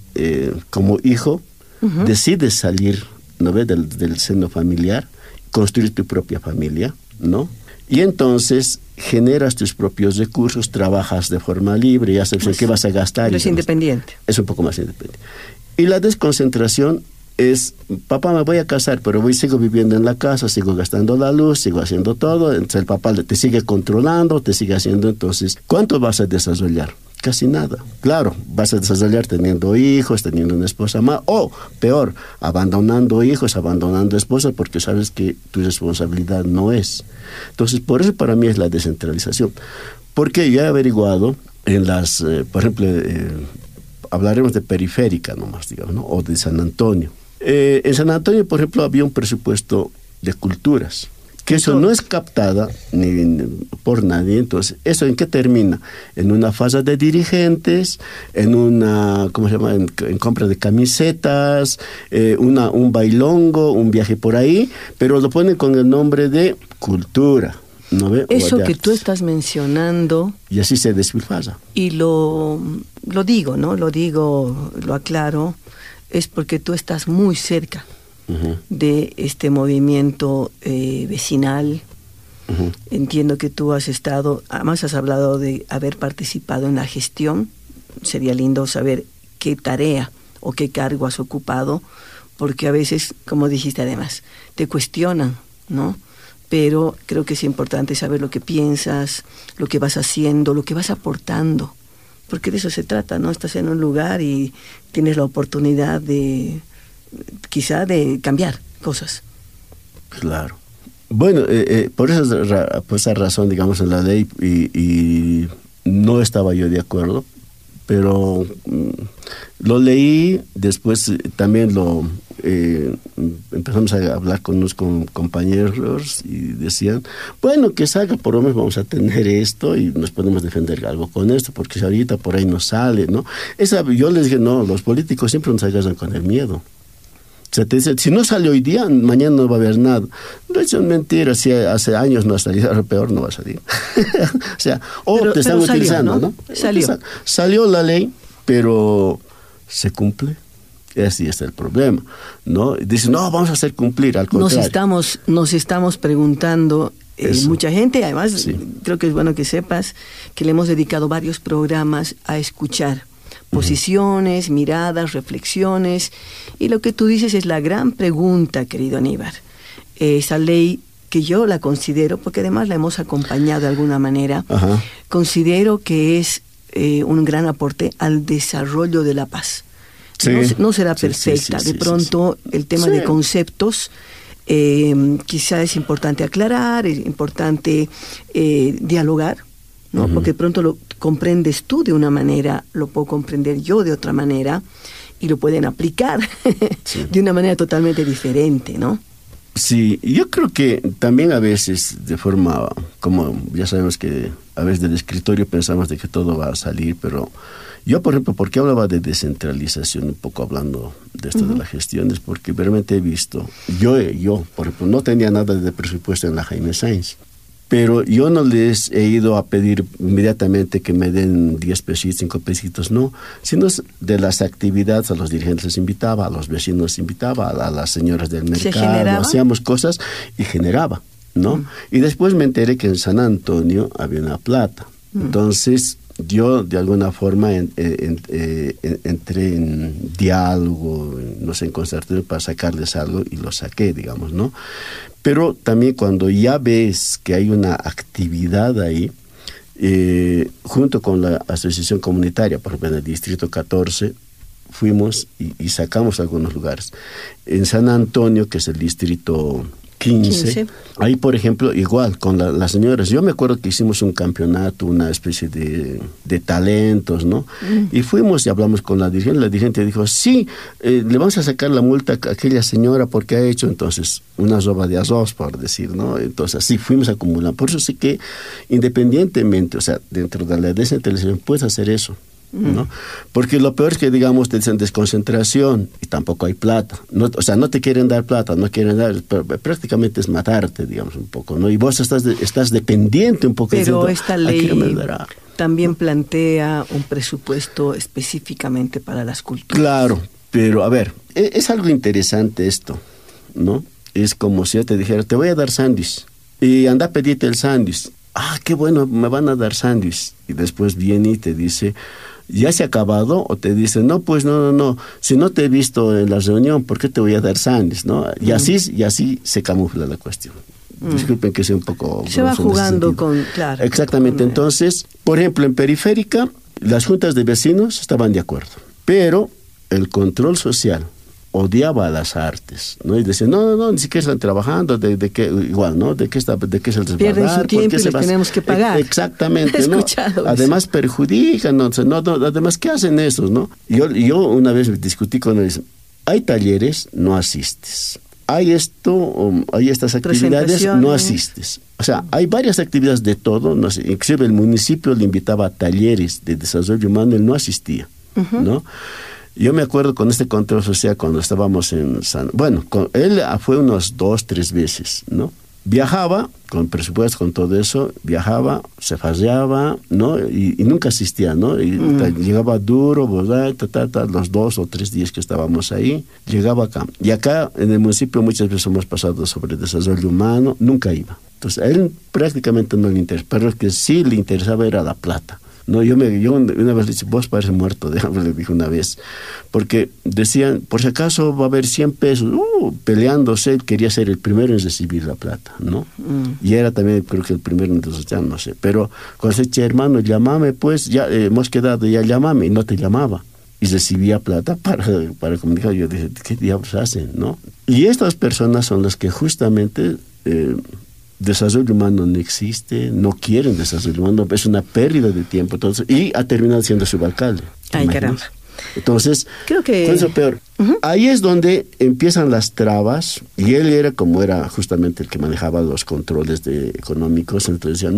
como hijo, decides salir, ¿no ves?, del seno familiar, construir tu propia familia, ¿no? Y entonces generas tus propios recursos, trabajas de forma libre, ya sabes en qué vas a gastar. Es independiente. Es un poco más independiente. Y la desconcentración es, papá, me voy a casar, pero sigo viviendo en la casa, sigo gastando la luz, sigo haciendo todo, entonces el papá te sigue controlando, te sigue haciendo, entonces, ¿cuánto vas a desarrollar? Casi nada. Claro, vas a desarrollar teniendo hijos, teniendo una esposa más, o peor, abandonando hijos, abandonando esposas, porque sabes que tu responsabilidad no es. Entonces, por eso para mí es la descentralización. Porque yo he averiguado en las, por ejemplo, hablaremos de Periférica nomás, digamos, ¿no? O de San Antonio. En San Antonio, por ejemplo, había un presupuesto de culturas, que eso no es captada ni por nadie. Entonces, ¿eso en qué termina? En una fase de dirigentes, en una, ¿cómo se llama?, en compra de camisetas, un bailongo, un viaje por ahí, pero lo ponen con el nombre de cultura, ¿no ve? Eso que tú estás mencionando... Y así se despilfarra. Y lo digo, ¿no? Lo aclaro, es porque tú estás muy cerca de este movimiento vecinal. Entiendo que tú has estado, además has hablado de haber participado en la gestión. Sería lindo saber qué tarea o qué cargo has ocupado, porque a veces, como dijiste además, te cuestionan, ¿no? Pero creo que es importante saber lo que piensas, lo que vas haciendo, lo que vas aportando, porque de eso se trata, ¿no? Estás en un lugar y tienes la oportunidad de, quizá, de cambiar cosas. Claro. Bueno, por esa razón, digamos, en la ley, y no estaba yo de acuerdo, pero lo leí, después también empezamos a hablar con unos compañeros y decían, bueno, que salga, por lo menos vamos a tener esto y nos podemos defender algo con esto, porque si ahorita por ahí no sale, ¿no? Yo les dije, no, los políticos siempre nos agarran con el miedo. O sea, te dicen, si no sale hoy día, mañana no va a haber nada. No es mentira, si hace años no ha salido, ahora peor no va a salir. O sea, te están utilizando, ¿no? Salió la ley, pero ¿se cumple? Así está el problema, ¿no? Dicen, no, vamos a hacer cumplir, al contrario. Nos estamos preguntando, mucha gente, además, creo que es bueno que sepas que le hemos dedicado varios programas a escuchar posiciones, miradas, reflexiones, y lo que tú dices es la gran pregunta, querido Aníbal. Esa ley que yo la considero, porque además la hemos acompañado de alguna manera, considero que es un gran aporte al desarrollo de la paz. Sí. No será perfecta, de pronto el tema de conceptos quizá es importante aclarar, es importante dialogar, ¿no? Porque de pronto lo comprendes tú de una manera, lo puedo comprender yo de otra manera, y lo pueden aplicar de una manera totalmente diferente, ¿no? Sí, yo creo que también a veces de forma, como ya sabemos que a veces del escritorio pensamos de que todo va a salir, pero yo, por ejemplo, ¿por qué hablaba de descentralización? Un poco hablando de esto de la gestión, es porque realmente he visto, yo, por ejemplo, no tenía nada de presupuesto en la Jaime Sainz, pero yo no les he ido a pedir inmediatamente que me den 10 pesitos, 5 pesitos, no, sino de las actividades a los dirigentes les invitaba, a los vecinos les invitaba, a las señoras del mercado, hacíamos cosas y generaba, ¿no? Y después me enteré que en San Antonio había una plata. Entonces, yo de alguna forma entré en diálogo, no sé, en concertación para sacarles algo y lo saqué, digamos, ¿no? Pero también cuando ya ves que hay una actividad ahí, junto con la asociación comunitaria, por ejemplo, en el distrito 14, fuimos y sacamos algunos lugares. En San Antonio, que es el distrito 15. Ahí, por ejemplo, igual con las señoras. Yo me acuerdo que hicimos un campeonato, una especie de talentos, ¿no? Y fuimos y hablamos con la dirigente. La dirigente dijo, sí, le vamos a sacar la multa a aquella señora porque ha hecho, entonces, una roba de arroz, por decir, ¿no? Entonces, así fuimos acumulando. Por eso sí que, independientemente, o sea, dentro de la descentralización, puedes hacer eso, ¿no? Porque lo peor es que, digamos, te dicen desconcentración y tampoco hay plata, no, o sea, no te quieren dar plata, no quieren dar, pero prácticamente es matarte, digamos, un poco, ¿no? Y vos estás dependiente un poco. Pero esta ley también plantea un presupuesto específicamente para las culturas. Claro, pero a ver, es algo interesante esto, ¿no? Es como si yo te dijera, te voy a dar sándwich y anda a pedirte el sándwich. Ah, qué bueno, me van a dar sándwich. Y después viene y te dice, ¿ya se ha acabado? O te dice, no, pues no, si no te he visto en la reunión, ¿por qué te voy a dar sándwich? ¿No? Y así se camufla la cuestión. Disculpen que sea un poco... Se va jugando con... Claro. Exactamente. Entonces, por ejemplo, en Periférica, las juntas de vecinos estaban de acuerdo, pero el control social odiaba a las artes, ¿no? Y decían, no, ni siquiera están trabajando, de qué, igual, ¿no? ¿De qué se les va pierden a dar? Su tiempo y les tenemos que pagar. Exactamente, ¿no? Además perjudican, ¿no? Además, ¿qué hacen esos, no? Yo una vez discutí con ellos, hay talleres, no asistes. Hay estas actividades, no asistes. O sea, hay varias actividades de todo, no sé, inclusive el municipio le invitaba a talleres de desarrollo humano, él no asistía, ¿no? Yo me acuerdo con este control social cuando estábamos en él fue unos 2-3 veces, ¿no? Viajaba, con presupuesto, con todo eso, viajaba, se farreaba, ¿no? Y nunca asistía, ¿no? Y llegaba duro, los 2 o 3 días que estábamos ahí, llegaba acá. Y acá, en el municipio, muchas veces hemos pasado sobre desarrollo humano, nunca iba. Entonces, a él prácticamente no le interesa, pero lo que sí le interesaba era la plata. No, yo una vez le dije, vos pareces muerto, le dije una vez, porque decían, por si acaso va a haber 100 pesos, peleándose, él quería ser el primero en recibir la plata, ¿no? Y era también, creo que el primero en ya no sé, pero cuando se decía, hermano, llámame, pues, ya hemos quedado, ya llámame, y no te llamaba, y recibía plata para comunicar. Yo dije, ¿qué diablos hacen, no? Y estas personas son las que justamente... desarrollo humano no existe, no quieren desarrollo humano, es una pérdida de tiempo, entonces, y ha terminado siendo subalcalde. Ay, caramba. Entonces, creo que eso peor. Ahí es donde empiezan las trabas, y él era justamente el que manejaba los controles económicos, entonces decía,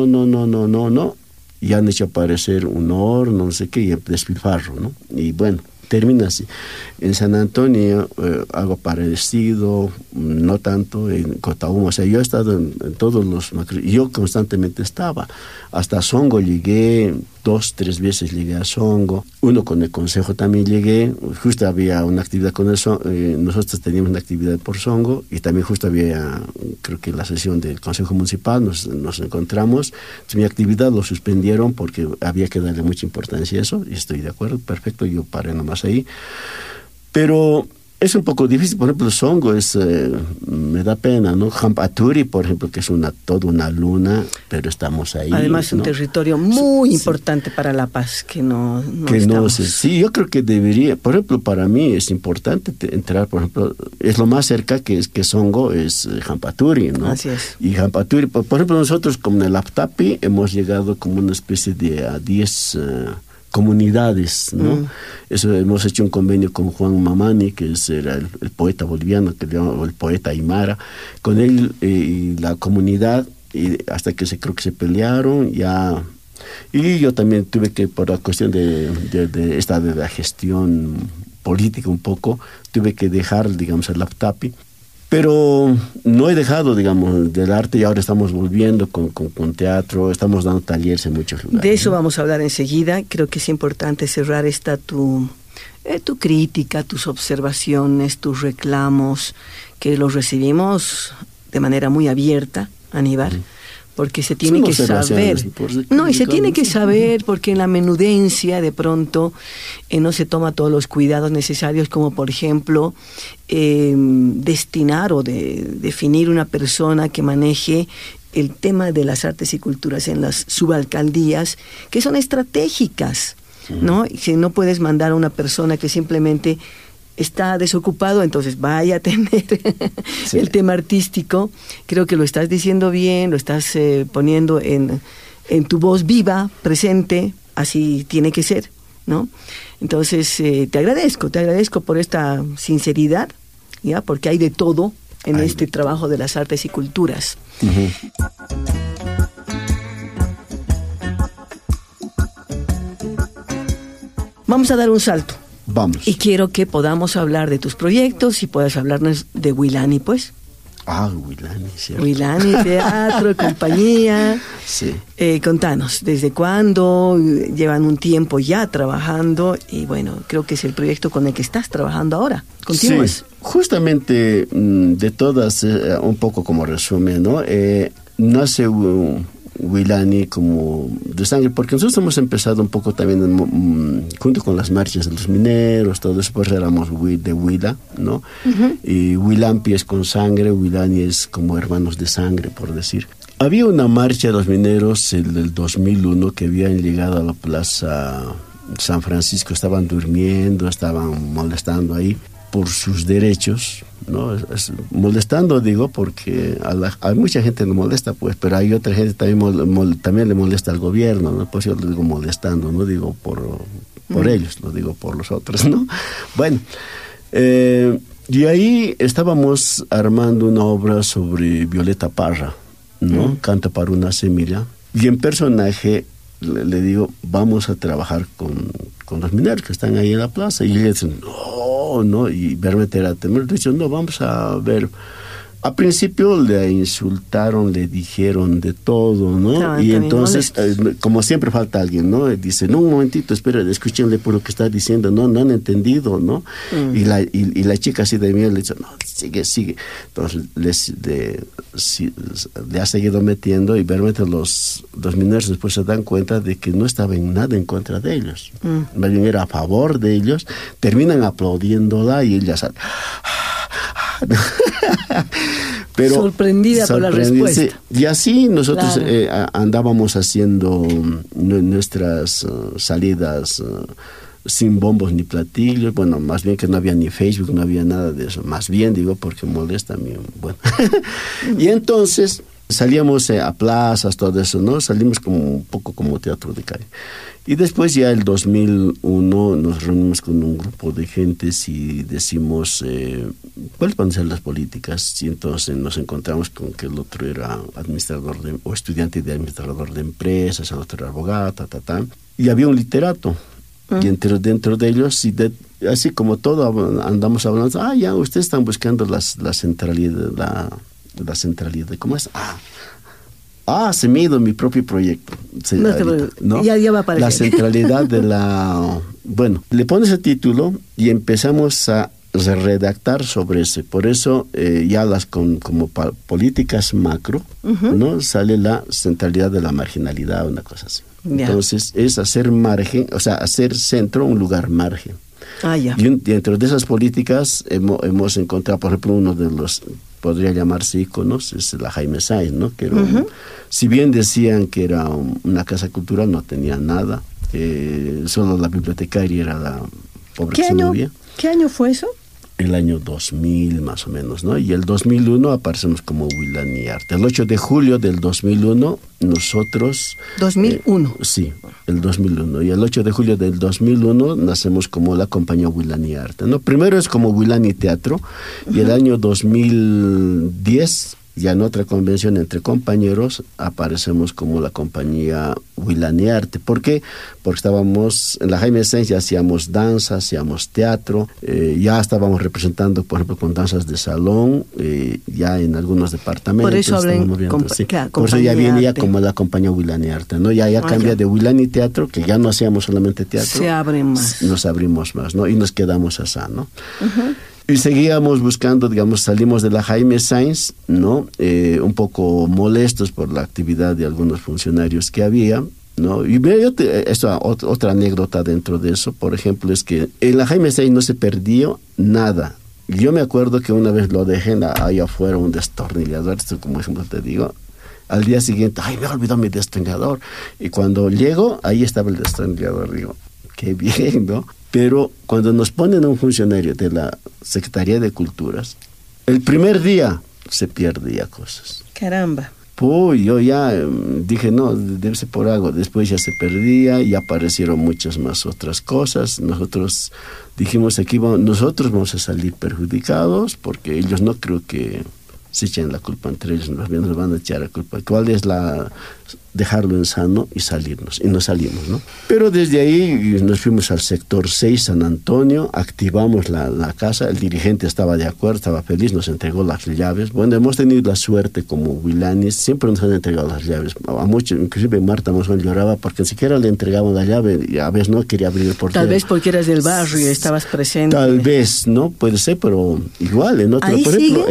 no, y han hecho aparecer un horno, no sé qué, y despilfarro, ¿no? Y bueno, termina así. En San Antonio, algo parecido, no tanto, en Cotahumo. O sea, yo he estado en todos los macros, yo constantemente estaba. Hasta Songo llegué, 2-3 veces llegué a Songo. Uno con el consejo también llegué, justo había una actividad con eso, nosotros teníamos una actividad por Songo, y también justo había, creo que la sesión del consejo municipal, nos encontramos. Entonces, mi actividad lo suspendieron porque había que darle mucha importancia a eso, y estoy de acuerdo, perfecto, yo paré nomás ahí. Pero es un poco difícil, por ejemplo, Songo me da pena, ¿no? Hampaturi, por ejemplo, que es toda una luna, pero estamos ahí. Además, un territorio muy importante para la paz, que no estamos. Sí, yo creo que debería, por ejemplo, para mí es importante entrar, por ejemplo, es lo más cerca que Songo es Hampaturi, ¿no? Así es. Y Hampaturi, por ejemplo, nosotros como en el Aptapi hemos llegado como una especie de 10... comunidades, ¿no? Eso, hemos hecho un convenio con Juan Mamani, que era el poeta boliviano, o el poeta aymara, con él y la comunidad, y hasta que creo que se pelearon, ya. Y yo también tuve que, por la cuestión de la gestión política un poco, tuve que dejar, digamos, el Aptapi. Pero no he dejado, digamos, del arte, y ahora estamos volviendo con teatro, estamos dando talleres en muchos lugares. De eso vamos a hablar enseguida. Creo que es importante cerrar tu crítica, tus observaciones, tus reclamos, que los recibimos de manera muy abierta, Aníbal. Porque se tiene que saber. Y se tiene que saber, porque en la menudencia de pronto no se toma todos los cuidados necesarios, como por ejemplo destinar o definir una persona que maneje el tema de las artes y culturas en las subalcaldías, que son estratégicas, ¿no? Y si no puedes mandar a una persona que simplemente está desocupado, entonces vaya a atender el tema artístico. Creo que lo estás diciendo bien, lo estás poniendo en tu voz viva, presente, así tiene que ser, ¿no? Entonces, te agradezco por esta sinceridad, ¿ya? Porque hay de todo en este trabajo de las artes y culturas. Uh-huh. Vamos a dar un salto. Vamos. Y quiero que podamos hablar de tus proyectos y puedas hablarnos de Huilani, pues. Huilani, cierto. Huilani, teatro, compañía. Sí. Contanos, ¿desde cuándo? Llevan un tiempo ya trabajando y bueno, creo que es el proyecto con el que estás trabajando ahora. ¿Continúas? Sí, justamente de todas, un poco como resumen, ¿no? Nace Huilani como de sangre, porque nosotros hemos empezado un poco también junto con las marchas de los mineros, todo eso, pues éramos de Huila, ¿no? Uh-huh. Y Huilampi es con sangre, Huilani es como hermanos de sangre, por decir. Había una marcha de los mineros del 2001 que habían llegado a la Plaza San Francisco, estaban durmiendo, estaban molestando ahí por sus derechos, ¿no? Molestando, digo, porque a mucha gente le molesta, pues, pero hay otra gente también le molesta al gobierno, ¿no? Pues yo lo digo molestando, no digo por ellos, lo digo por los otros, ¿no? Bueno, y ahí estábamos armando una obra sobre Violeta Parra, ¿no? Canta para una semilla, y en personaje le digo, vamos a trabajar con los mineros que están ahí en la plaza, y ellos dicen, no, y verme me dicen, no, vamos a ver. A principio le insultaron, le dijeron de todo, ¿no? Y entonces, como siempre falta alguien, ¿no? Dice, no, un momentito, espera, escúchenle por lo que está diciendo, no han entendido, ¿no? Y la chica así de mí le dice, no, sigue. Entonces le ha seguido metiendo, y realmente los mineros después se dan cuenta de que no estaba en nada en contra de ellos. Más bien era a favor de ellos, terminan aplaudiéndola y ella sale. Pero sorprendida por la respuesta. Y así nosotros andábamos haciendo nuestras salidas sin bombos ni platillos. Bueno, más bien que no había ni Facebook, no había nada de eso. Más bien, digo, porque molesta a mí. Bueno. Y entonces salíamos a plazas, todo eso, ¿no? Salimos como un poco como teatro de calle. Y después ya el 2001 nos reunimos con un grupo de gentes y decimos, ¿cuáles van a ser las políticas? Y entonces nos encontramos con que el otro era administrador o estudiante de administrador de empresas, el otro era abogado, y había un literato. Y dentro de ellos, así como todo, andamos hablando, ya, ustedes están buscando la centralidad, la centralidad, ¿cómo es? Se me ha ido mi propio proyecto. ¿No? Ya va a aparecer. La centralidad de la... Bueno, le pones el título y empezamos a redactar sobre eso. Por eso ya como políticas macro, ¿no? Sale la centralidad de la marginalidad, una cosa así. Entonces es hacer margen, o sea, hacer centro un lugar margen. Y dentro de esas políticas hemos encontrado, por ejemplo, uno de los, podría llamarse íconos, es la Jaime Sáenz, ¿no? Que era si bien decían que era una casa cultural, no tenía nada, solo la bibliotecaria era la pobre que se movía. ¿Qué año fue eso? El año 2000 más o menos, ¿no? Y el 2001 aparecemos como Huilani Arte. El 8 de julio del 2001 nosotros... 2001. Sí, el 2001. Y el 8 de julio del 2001 nacemos como la compañía Huilani Arte, ¿no? Primero es como Huilani Teatro, y el año 2010, ya en otra convención entre compañeros, aparecemos como la compañía Huilani Arte. ¿Por qué? Porque estábamos en la Jaime Sáenz, ya hacíamos danza, hacíamos teatro, ya estábamos representando, por ejemplo, con danzas de salón, ya en algunos departamentos. Por eso hablen por eso ya viene ya como la compañía Huilani Arte, ¿no? Ya cambia de Huilani Teatro, que ya no hacíamos solamente teatro. Se abren más. Nos abrimos más, ¿no? Y nos quedamos así, ¿no? Y seguíamos buscando, digamos, salimos de la Jaime Sáenz, ¿no? Un poco molestos por la actividad de algunos funcionarios que había, ¿no? Y otra anécdota dentro de eso, por ejemplo, es que en la Jaime Sáenz no se perdió nada. Yo me acuerdo que una vez lo dejé ahí afuera, un destornillador, esto como ejemplo te digo, Al día siguiente, ay, me olvidó mi destornillador. Y cuando llego, ahí estaba el destornillador. Digo, qué bien, ¿no? Pero cuando nos ponen a un funcionario de la Secretaría de Culturas, el primer día se pierdía cosas. Caramba. Pues yo ya dije, no, debe ser por algo. Después ya se perdía y aparecieron muchas más otras cosas. Nosotros dijimos, nosotros vamos a salir perjudicados porque ellos no creo que se echen la culpa entre ellos, más bien nos van a echar la culpa. ¿Cuál es dejarlo en sano y salirnos? Y nos salimos, ¿no? Pero desde ahí nos fuimos al sector 6, San Antonio, activamos la casa, el dirigente estaba de acuerdo, estaba feliz, nos entregó las llaves. Bueno, hemos tenido la suerte como Huilanis, siempre nos han entregado las llaves. A muchos, inclusive Marta Mosón lloraba porque ni siquiera le entregaban la llave y a veces no quería abrir el portero. Tal vez porque eras del barrio y estabas presente. Tal vez, ¿no? Puede ser, pero igual, en otro, por ejemplo,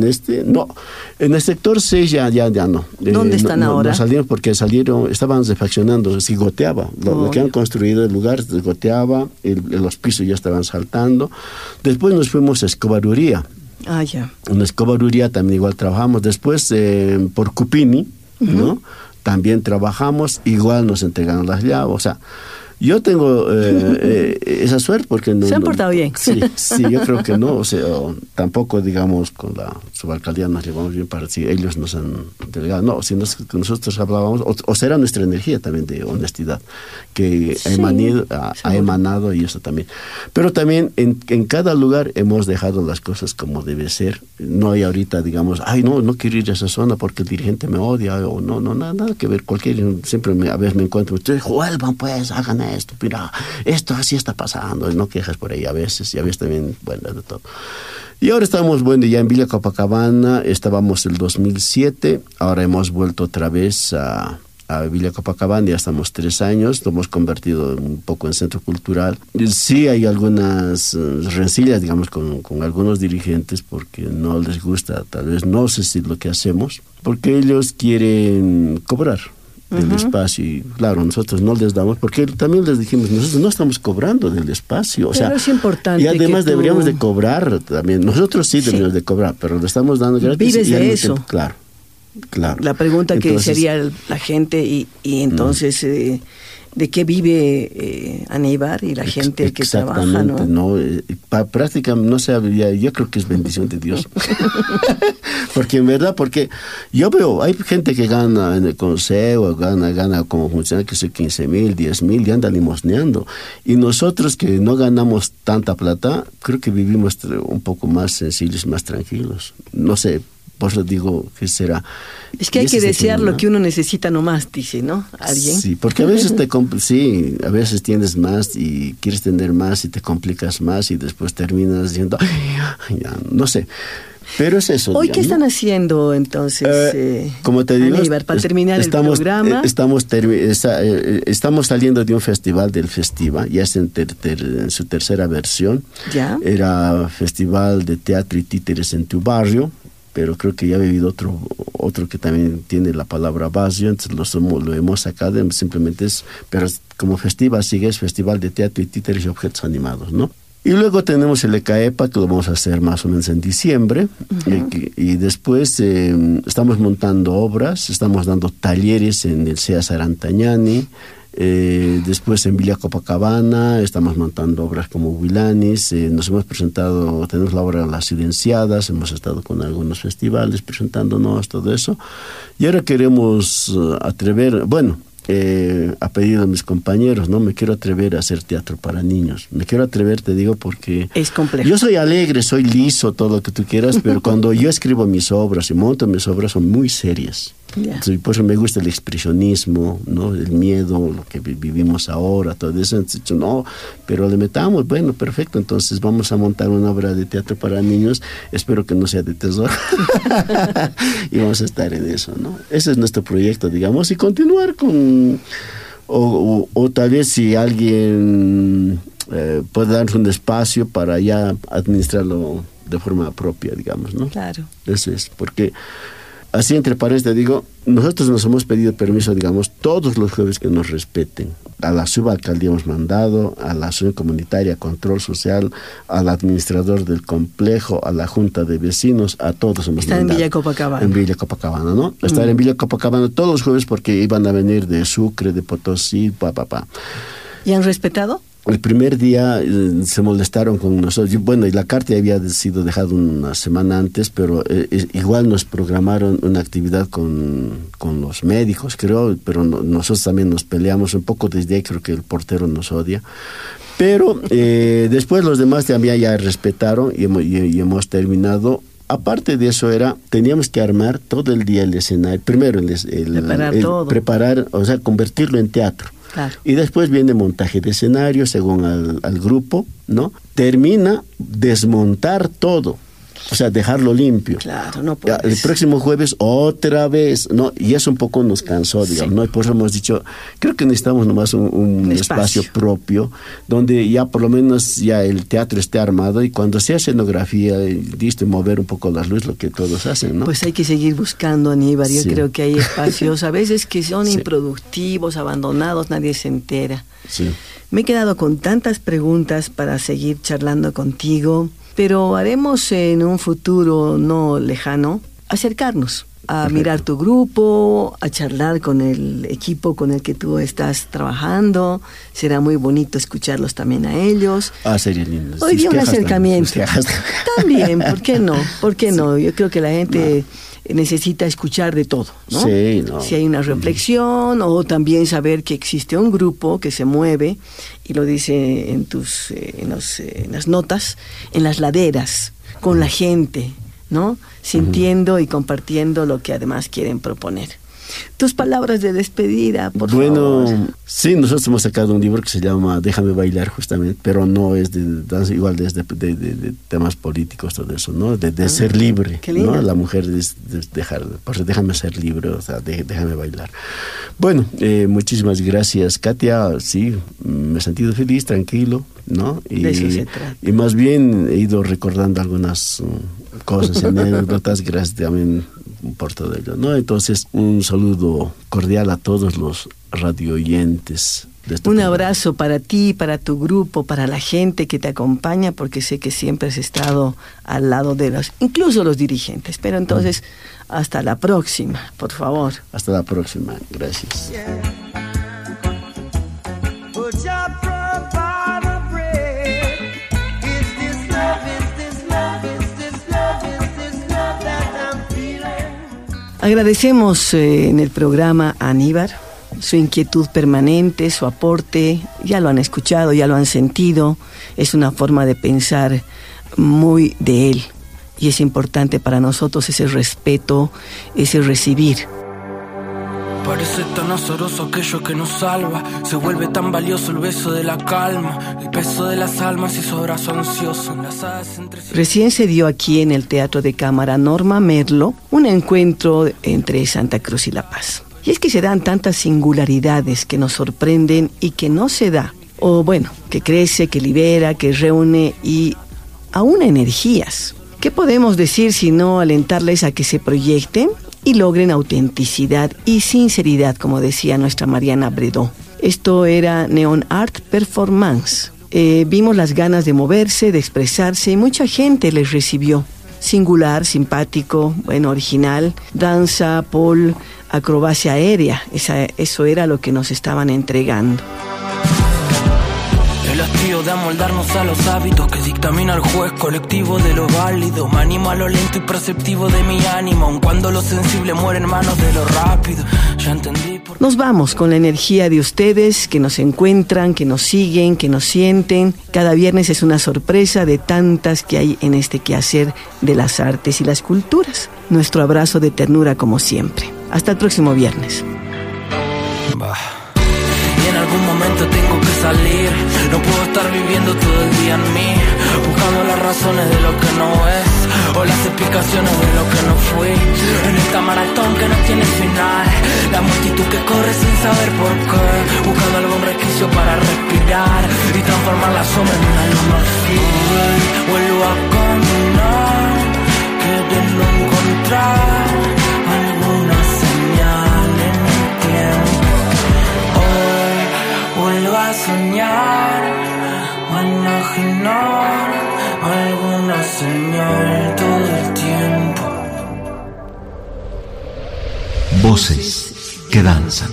en el sector 6 ya no. ¿Dónde están ahora? No salimos porque estaban refaccionando, se goteaba. Lo que han construido el lugar se goteaba, los pisos ya estaban saltando. Después nos fuimos a escobaruría. Ah, ya. En escobaruría también igual trabajamos. Después por Cupini, ¿no? También trabajamos, igual nos entregaron las llaves. O sea, yo tengo esa suerte porque se han portado bien. Sí, yo creo que no, o sea, tampoco digamos con la subalcaldía nos llevamos bien para si ellos nos han delegado, no, si nosotros hablábamos, o será nuestra energía también de honestidad que ha emanado y eso también. Pero también en cada lugar hemos dejado las cosas como debe ser. No hay ahorita, digamos, ay, no quiero ir a esa zona porque el dirigente me odia, o no, nada que ver, siempre a veces me encuentro, ustedes vuelvan pues, hagan esto, mira, esto así está pasando, no quejas por ahí a veces, y a veces también, bueno, de todo. Y ahora estamos, ya en Villa Copacabana, estábamos el 2007, ahora hemos vuelto otra vez a Villa Copacabana, ya estamos 3 años, lo hemos convertido un poco en centro cultural. Sí hay algunas rencillas, digamos, con algunos dirigentes porque no les gusta, tal vez no sé si lo que hacemos, porque ellos quieren cobrar del espacio y claro, nosotros no les damos porque también les dijimos, nosotros no estamos cobrando del espacio, pero es importante y además deberíamos de cobrar también, nosotros sí debemos de cobrar, pero le estamos dando gratis. ¿Vives de eso? Claro. La pregunta entonces, que sería la gente y entonces de qué vive Aníbar y la gente que trabaja, ¿no? Prácticamente, no sé, yo creo que es bendición de Dios. Porque en verdad, porque yo veo, hay gente que gana en el consejo, gana como funcionario, que son 15,000, 10,000 y anda limosneando. Y nosotros que no ganamos tanta plata, creo que vivimos un poco más sencillos, más tranquilos. No sé, por eso digo que será. Es que hay que desear lo que uno necesita nomás, dice, ¿no? ¿Alguien? Sí, porque a veces a veces tienes más y quieres tener más y te complicas más y después terminas diciendo, ya, no sé. Pero es eso. ¿Hoy qué están haciendo entonces? Como te digo, Aníbar, para terminar el programa. Estamos saliendo de un festival del Festiva, ya es en su tercera versión. ¿Ya? Era Festival de Teatro y Títeres en tu Barrio, pero creo que ya ha vivido otro que también tiene la palabra vacío, entonces lo hemos sacado, simplemente pero como Festiva sigue, es Festival de Teatro y Títeres y Objetos Animados, ¿no? Y luego tenemos el ECAEPA, que lo vamos a hacer más o menos en diciembre, y después estamos montando obras, estamos dando talleres en el CEA Sarantañani, después en Villa Copacabana estamos montando obras como Huilanis, nos hemos presentado, tenemos la obra Las Silenciadas, hemos estado con algunos festivales presentándonos, todo eso, y ahora queremos atrever, a pedido de mis compañeros, ¿no? Me quiero atrever a hacer teatro para niños. Me quiero atrever, te digo, porque es complejo. Yo soy alegre, soy liso, todo lo que tú quieras, pero cuando yo escribo mis obras y monto mis obras son muy serias. Yeah. Entonces, por eso me gusta el expresionismo, ¿no? El miedo, lo que vivimos ahora, todo eso. Entonces, no, pero le metamos, bueno, perfecto. Entonces vamos a montar una obra de teatro para niños. Espero que no sea de terror. Y vamos a estar en eso, ¿no? Ese es nuestro proyecto, digamos, y continuar con... O tal vez si alguien puede darnos un espacio para ya administrarlo de forma propia, digamos, ¿no? Claro. Eso es, porque... Así entre paréntesis te digo, nosotros nos hemos pedido permiso, digamos, todos los jueves que nos respeten. A la subalcaldía hemos mandado, a la asociación comunitaria, control social, al administrador del complejo, a la junta de vecinos, a todos hemos mandado. Está en Villa Copacabana. En Villa Copacabana, ¿no? Estar en Villa Copacabana todos los jueves porque iban a venir de Sucre, de Potosí, ¿Y han respetado? El primer día se molestaron con nosotros. Bueno, y la carta ya había sido dejada una semana antes, pero igual nos programaron una actividad con los médicos, creo, pero nosotros también nos peleamos un poco desde ahí, creo que el portero nos odia. Pero después los demás también ya respetaron y hemos terminado. Aparte de eso teníamos que armar todo el día el escenario. Primero preparar, o sea, convertirlo en teatro. Claro. Y después viene montaje de escenario según al grupo, ¿no? Termina desmontar todo. O sea, dejarlo limpio. Claro, no puedes. El próximo jueves otra vez, ¿no? Y eso un poco nos cansó, digamos, ¿no? Y por eso hemos dicho, creo que necesitamos nomás un espacio propio, donde ya por lo menos ya el teatro esté armado y cuando sea escenografía, listo, mover un poco las luces, lo que todos hacen, ¿no? Pues hay que seguir buscando, Aníbar. Yo creo que hay espacios a veces que son improductivos, abandonados, nadie se entera. Sí. Me he quedado con tantas preguntas para seguir charlando contigo, pero haremos en un futuro no lejano acercarnos a mirar tu grupo, a charlar con el equipo con el que tú estás trabajando. Será muy bonito escucharlos también a ellos. Sería lindo. Hoy día un acercamiento. También, ¿por qué no? ¿Por qué no? Yo creo que la gente necesita escuchar de todo, ¿no? Sí, no. Si hay una reflexión o también saber que existe un grupo que se mueve, y lo dice en las notas, en las laderas, con la gente, ¿no? Sintiendo y compartiendo lo que además quieren proponer. Tus palabras de despedida, por favor. Bueno, sí, nosotros hemos sacado un libro que se llama Déjame bailar, justamente, pero no es de danza, igual de temas políticos, todo eso, ¿no? De ser libre, ¿no? La mujer es dejar, pues déjame ser libre, o sea, déjame bailar. Bueno, muchísimas gracias, Katia. Sí, me he sentido feliz, tranquilo, ¿no? De eso se trata. Y más bien he ido recordando algunas cosas, anécdotas, gracias también por todo ello, ¿no? Entonces, un saludo cordial a todos los radioyentes. Un abrazo para ti, para tu grupo, para la gente que te acompaña, porque sé que siempre has estado al lado de incluso los dirigentes. Pero entonces, hasta la próxima, por favor. Hasta la próxima, gracias. Agradecemos en el programa a Aníbar su inquietud permanente, su aporte. Ya lo han escuchado, ya lo han sentido. Es una forma de pensar muy de él. Y es importante para nosotros ese respeto, ese recibir. Parece tan azaroso aquello que nos salva. Se vuelve tan valioso el beso de la calma, el peso de las almas y su abrazo ansioso enlazadas entre sí. Recién se dio aquí en el Teatro de Cámara Norma Merlo un encuentro entre Santa Cruz y La Paz. Y es que se dan tantas singularidades que nos sorprenden y que no se da. O bueno, que crece, que libera, que reúne y aúna energías. ¿Qué podemos decir sino alentarles a que se proyecten y logren autenticidad y sinceridad, como decía nuestra Mariana Bredó? Esto era Neon Art Performance. Vimos las ganas de moverse, de expresarse, y mucha gente les recibió. Singular, simpático, bueno, original, danza, pole, acrobacia aérea. Eso era lo que nos estaban entregando. El hastío de amoldarnos a los hábitos que dictamina el juez colectivo de lo válido. Me animo a lo lento y perceptivo de mi ánimo, aun cuando lo sensible muere en manos de lo rápido. Ya entendí por... Nos vamos con la energía de ustedes que nos encuentran, que nos siguen, que nos sienten. Cada viernes es una sorpresa de tantas que hay en este quehacer de las artes y las culturas. Nuestro abrazo de ternura como siempre. Hasta el próximo viernes. Y en algún momento tengo que salir. No puedo estar viviendo todo el día en mí, buscando las razones de lo que no es o las explicaciones de lo que no fui. En esta maratón que no tiene final, la multitud que corre sin saber por qué, buscando algún resquicio para respirar y transformar la sombra en una luz más fiel. Vuelvo a caminar, queriendo encontrar extrañar o enajenar alguna señal todo el tiempo. Voces que danzan.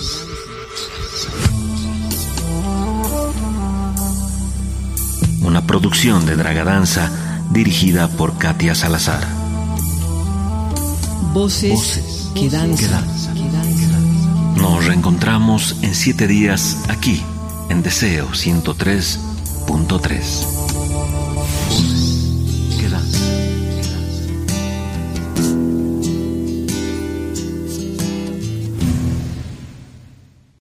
Una producción de Dragadanza dirigida por Katia Salazar. Voces que danzan. Nos reencontramos en 7 días aquí, en Deseo 103.3.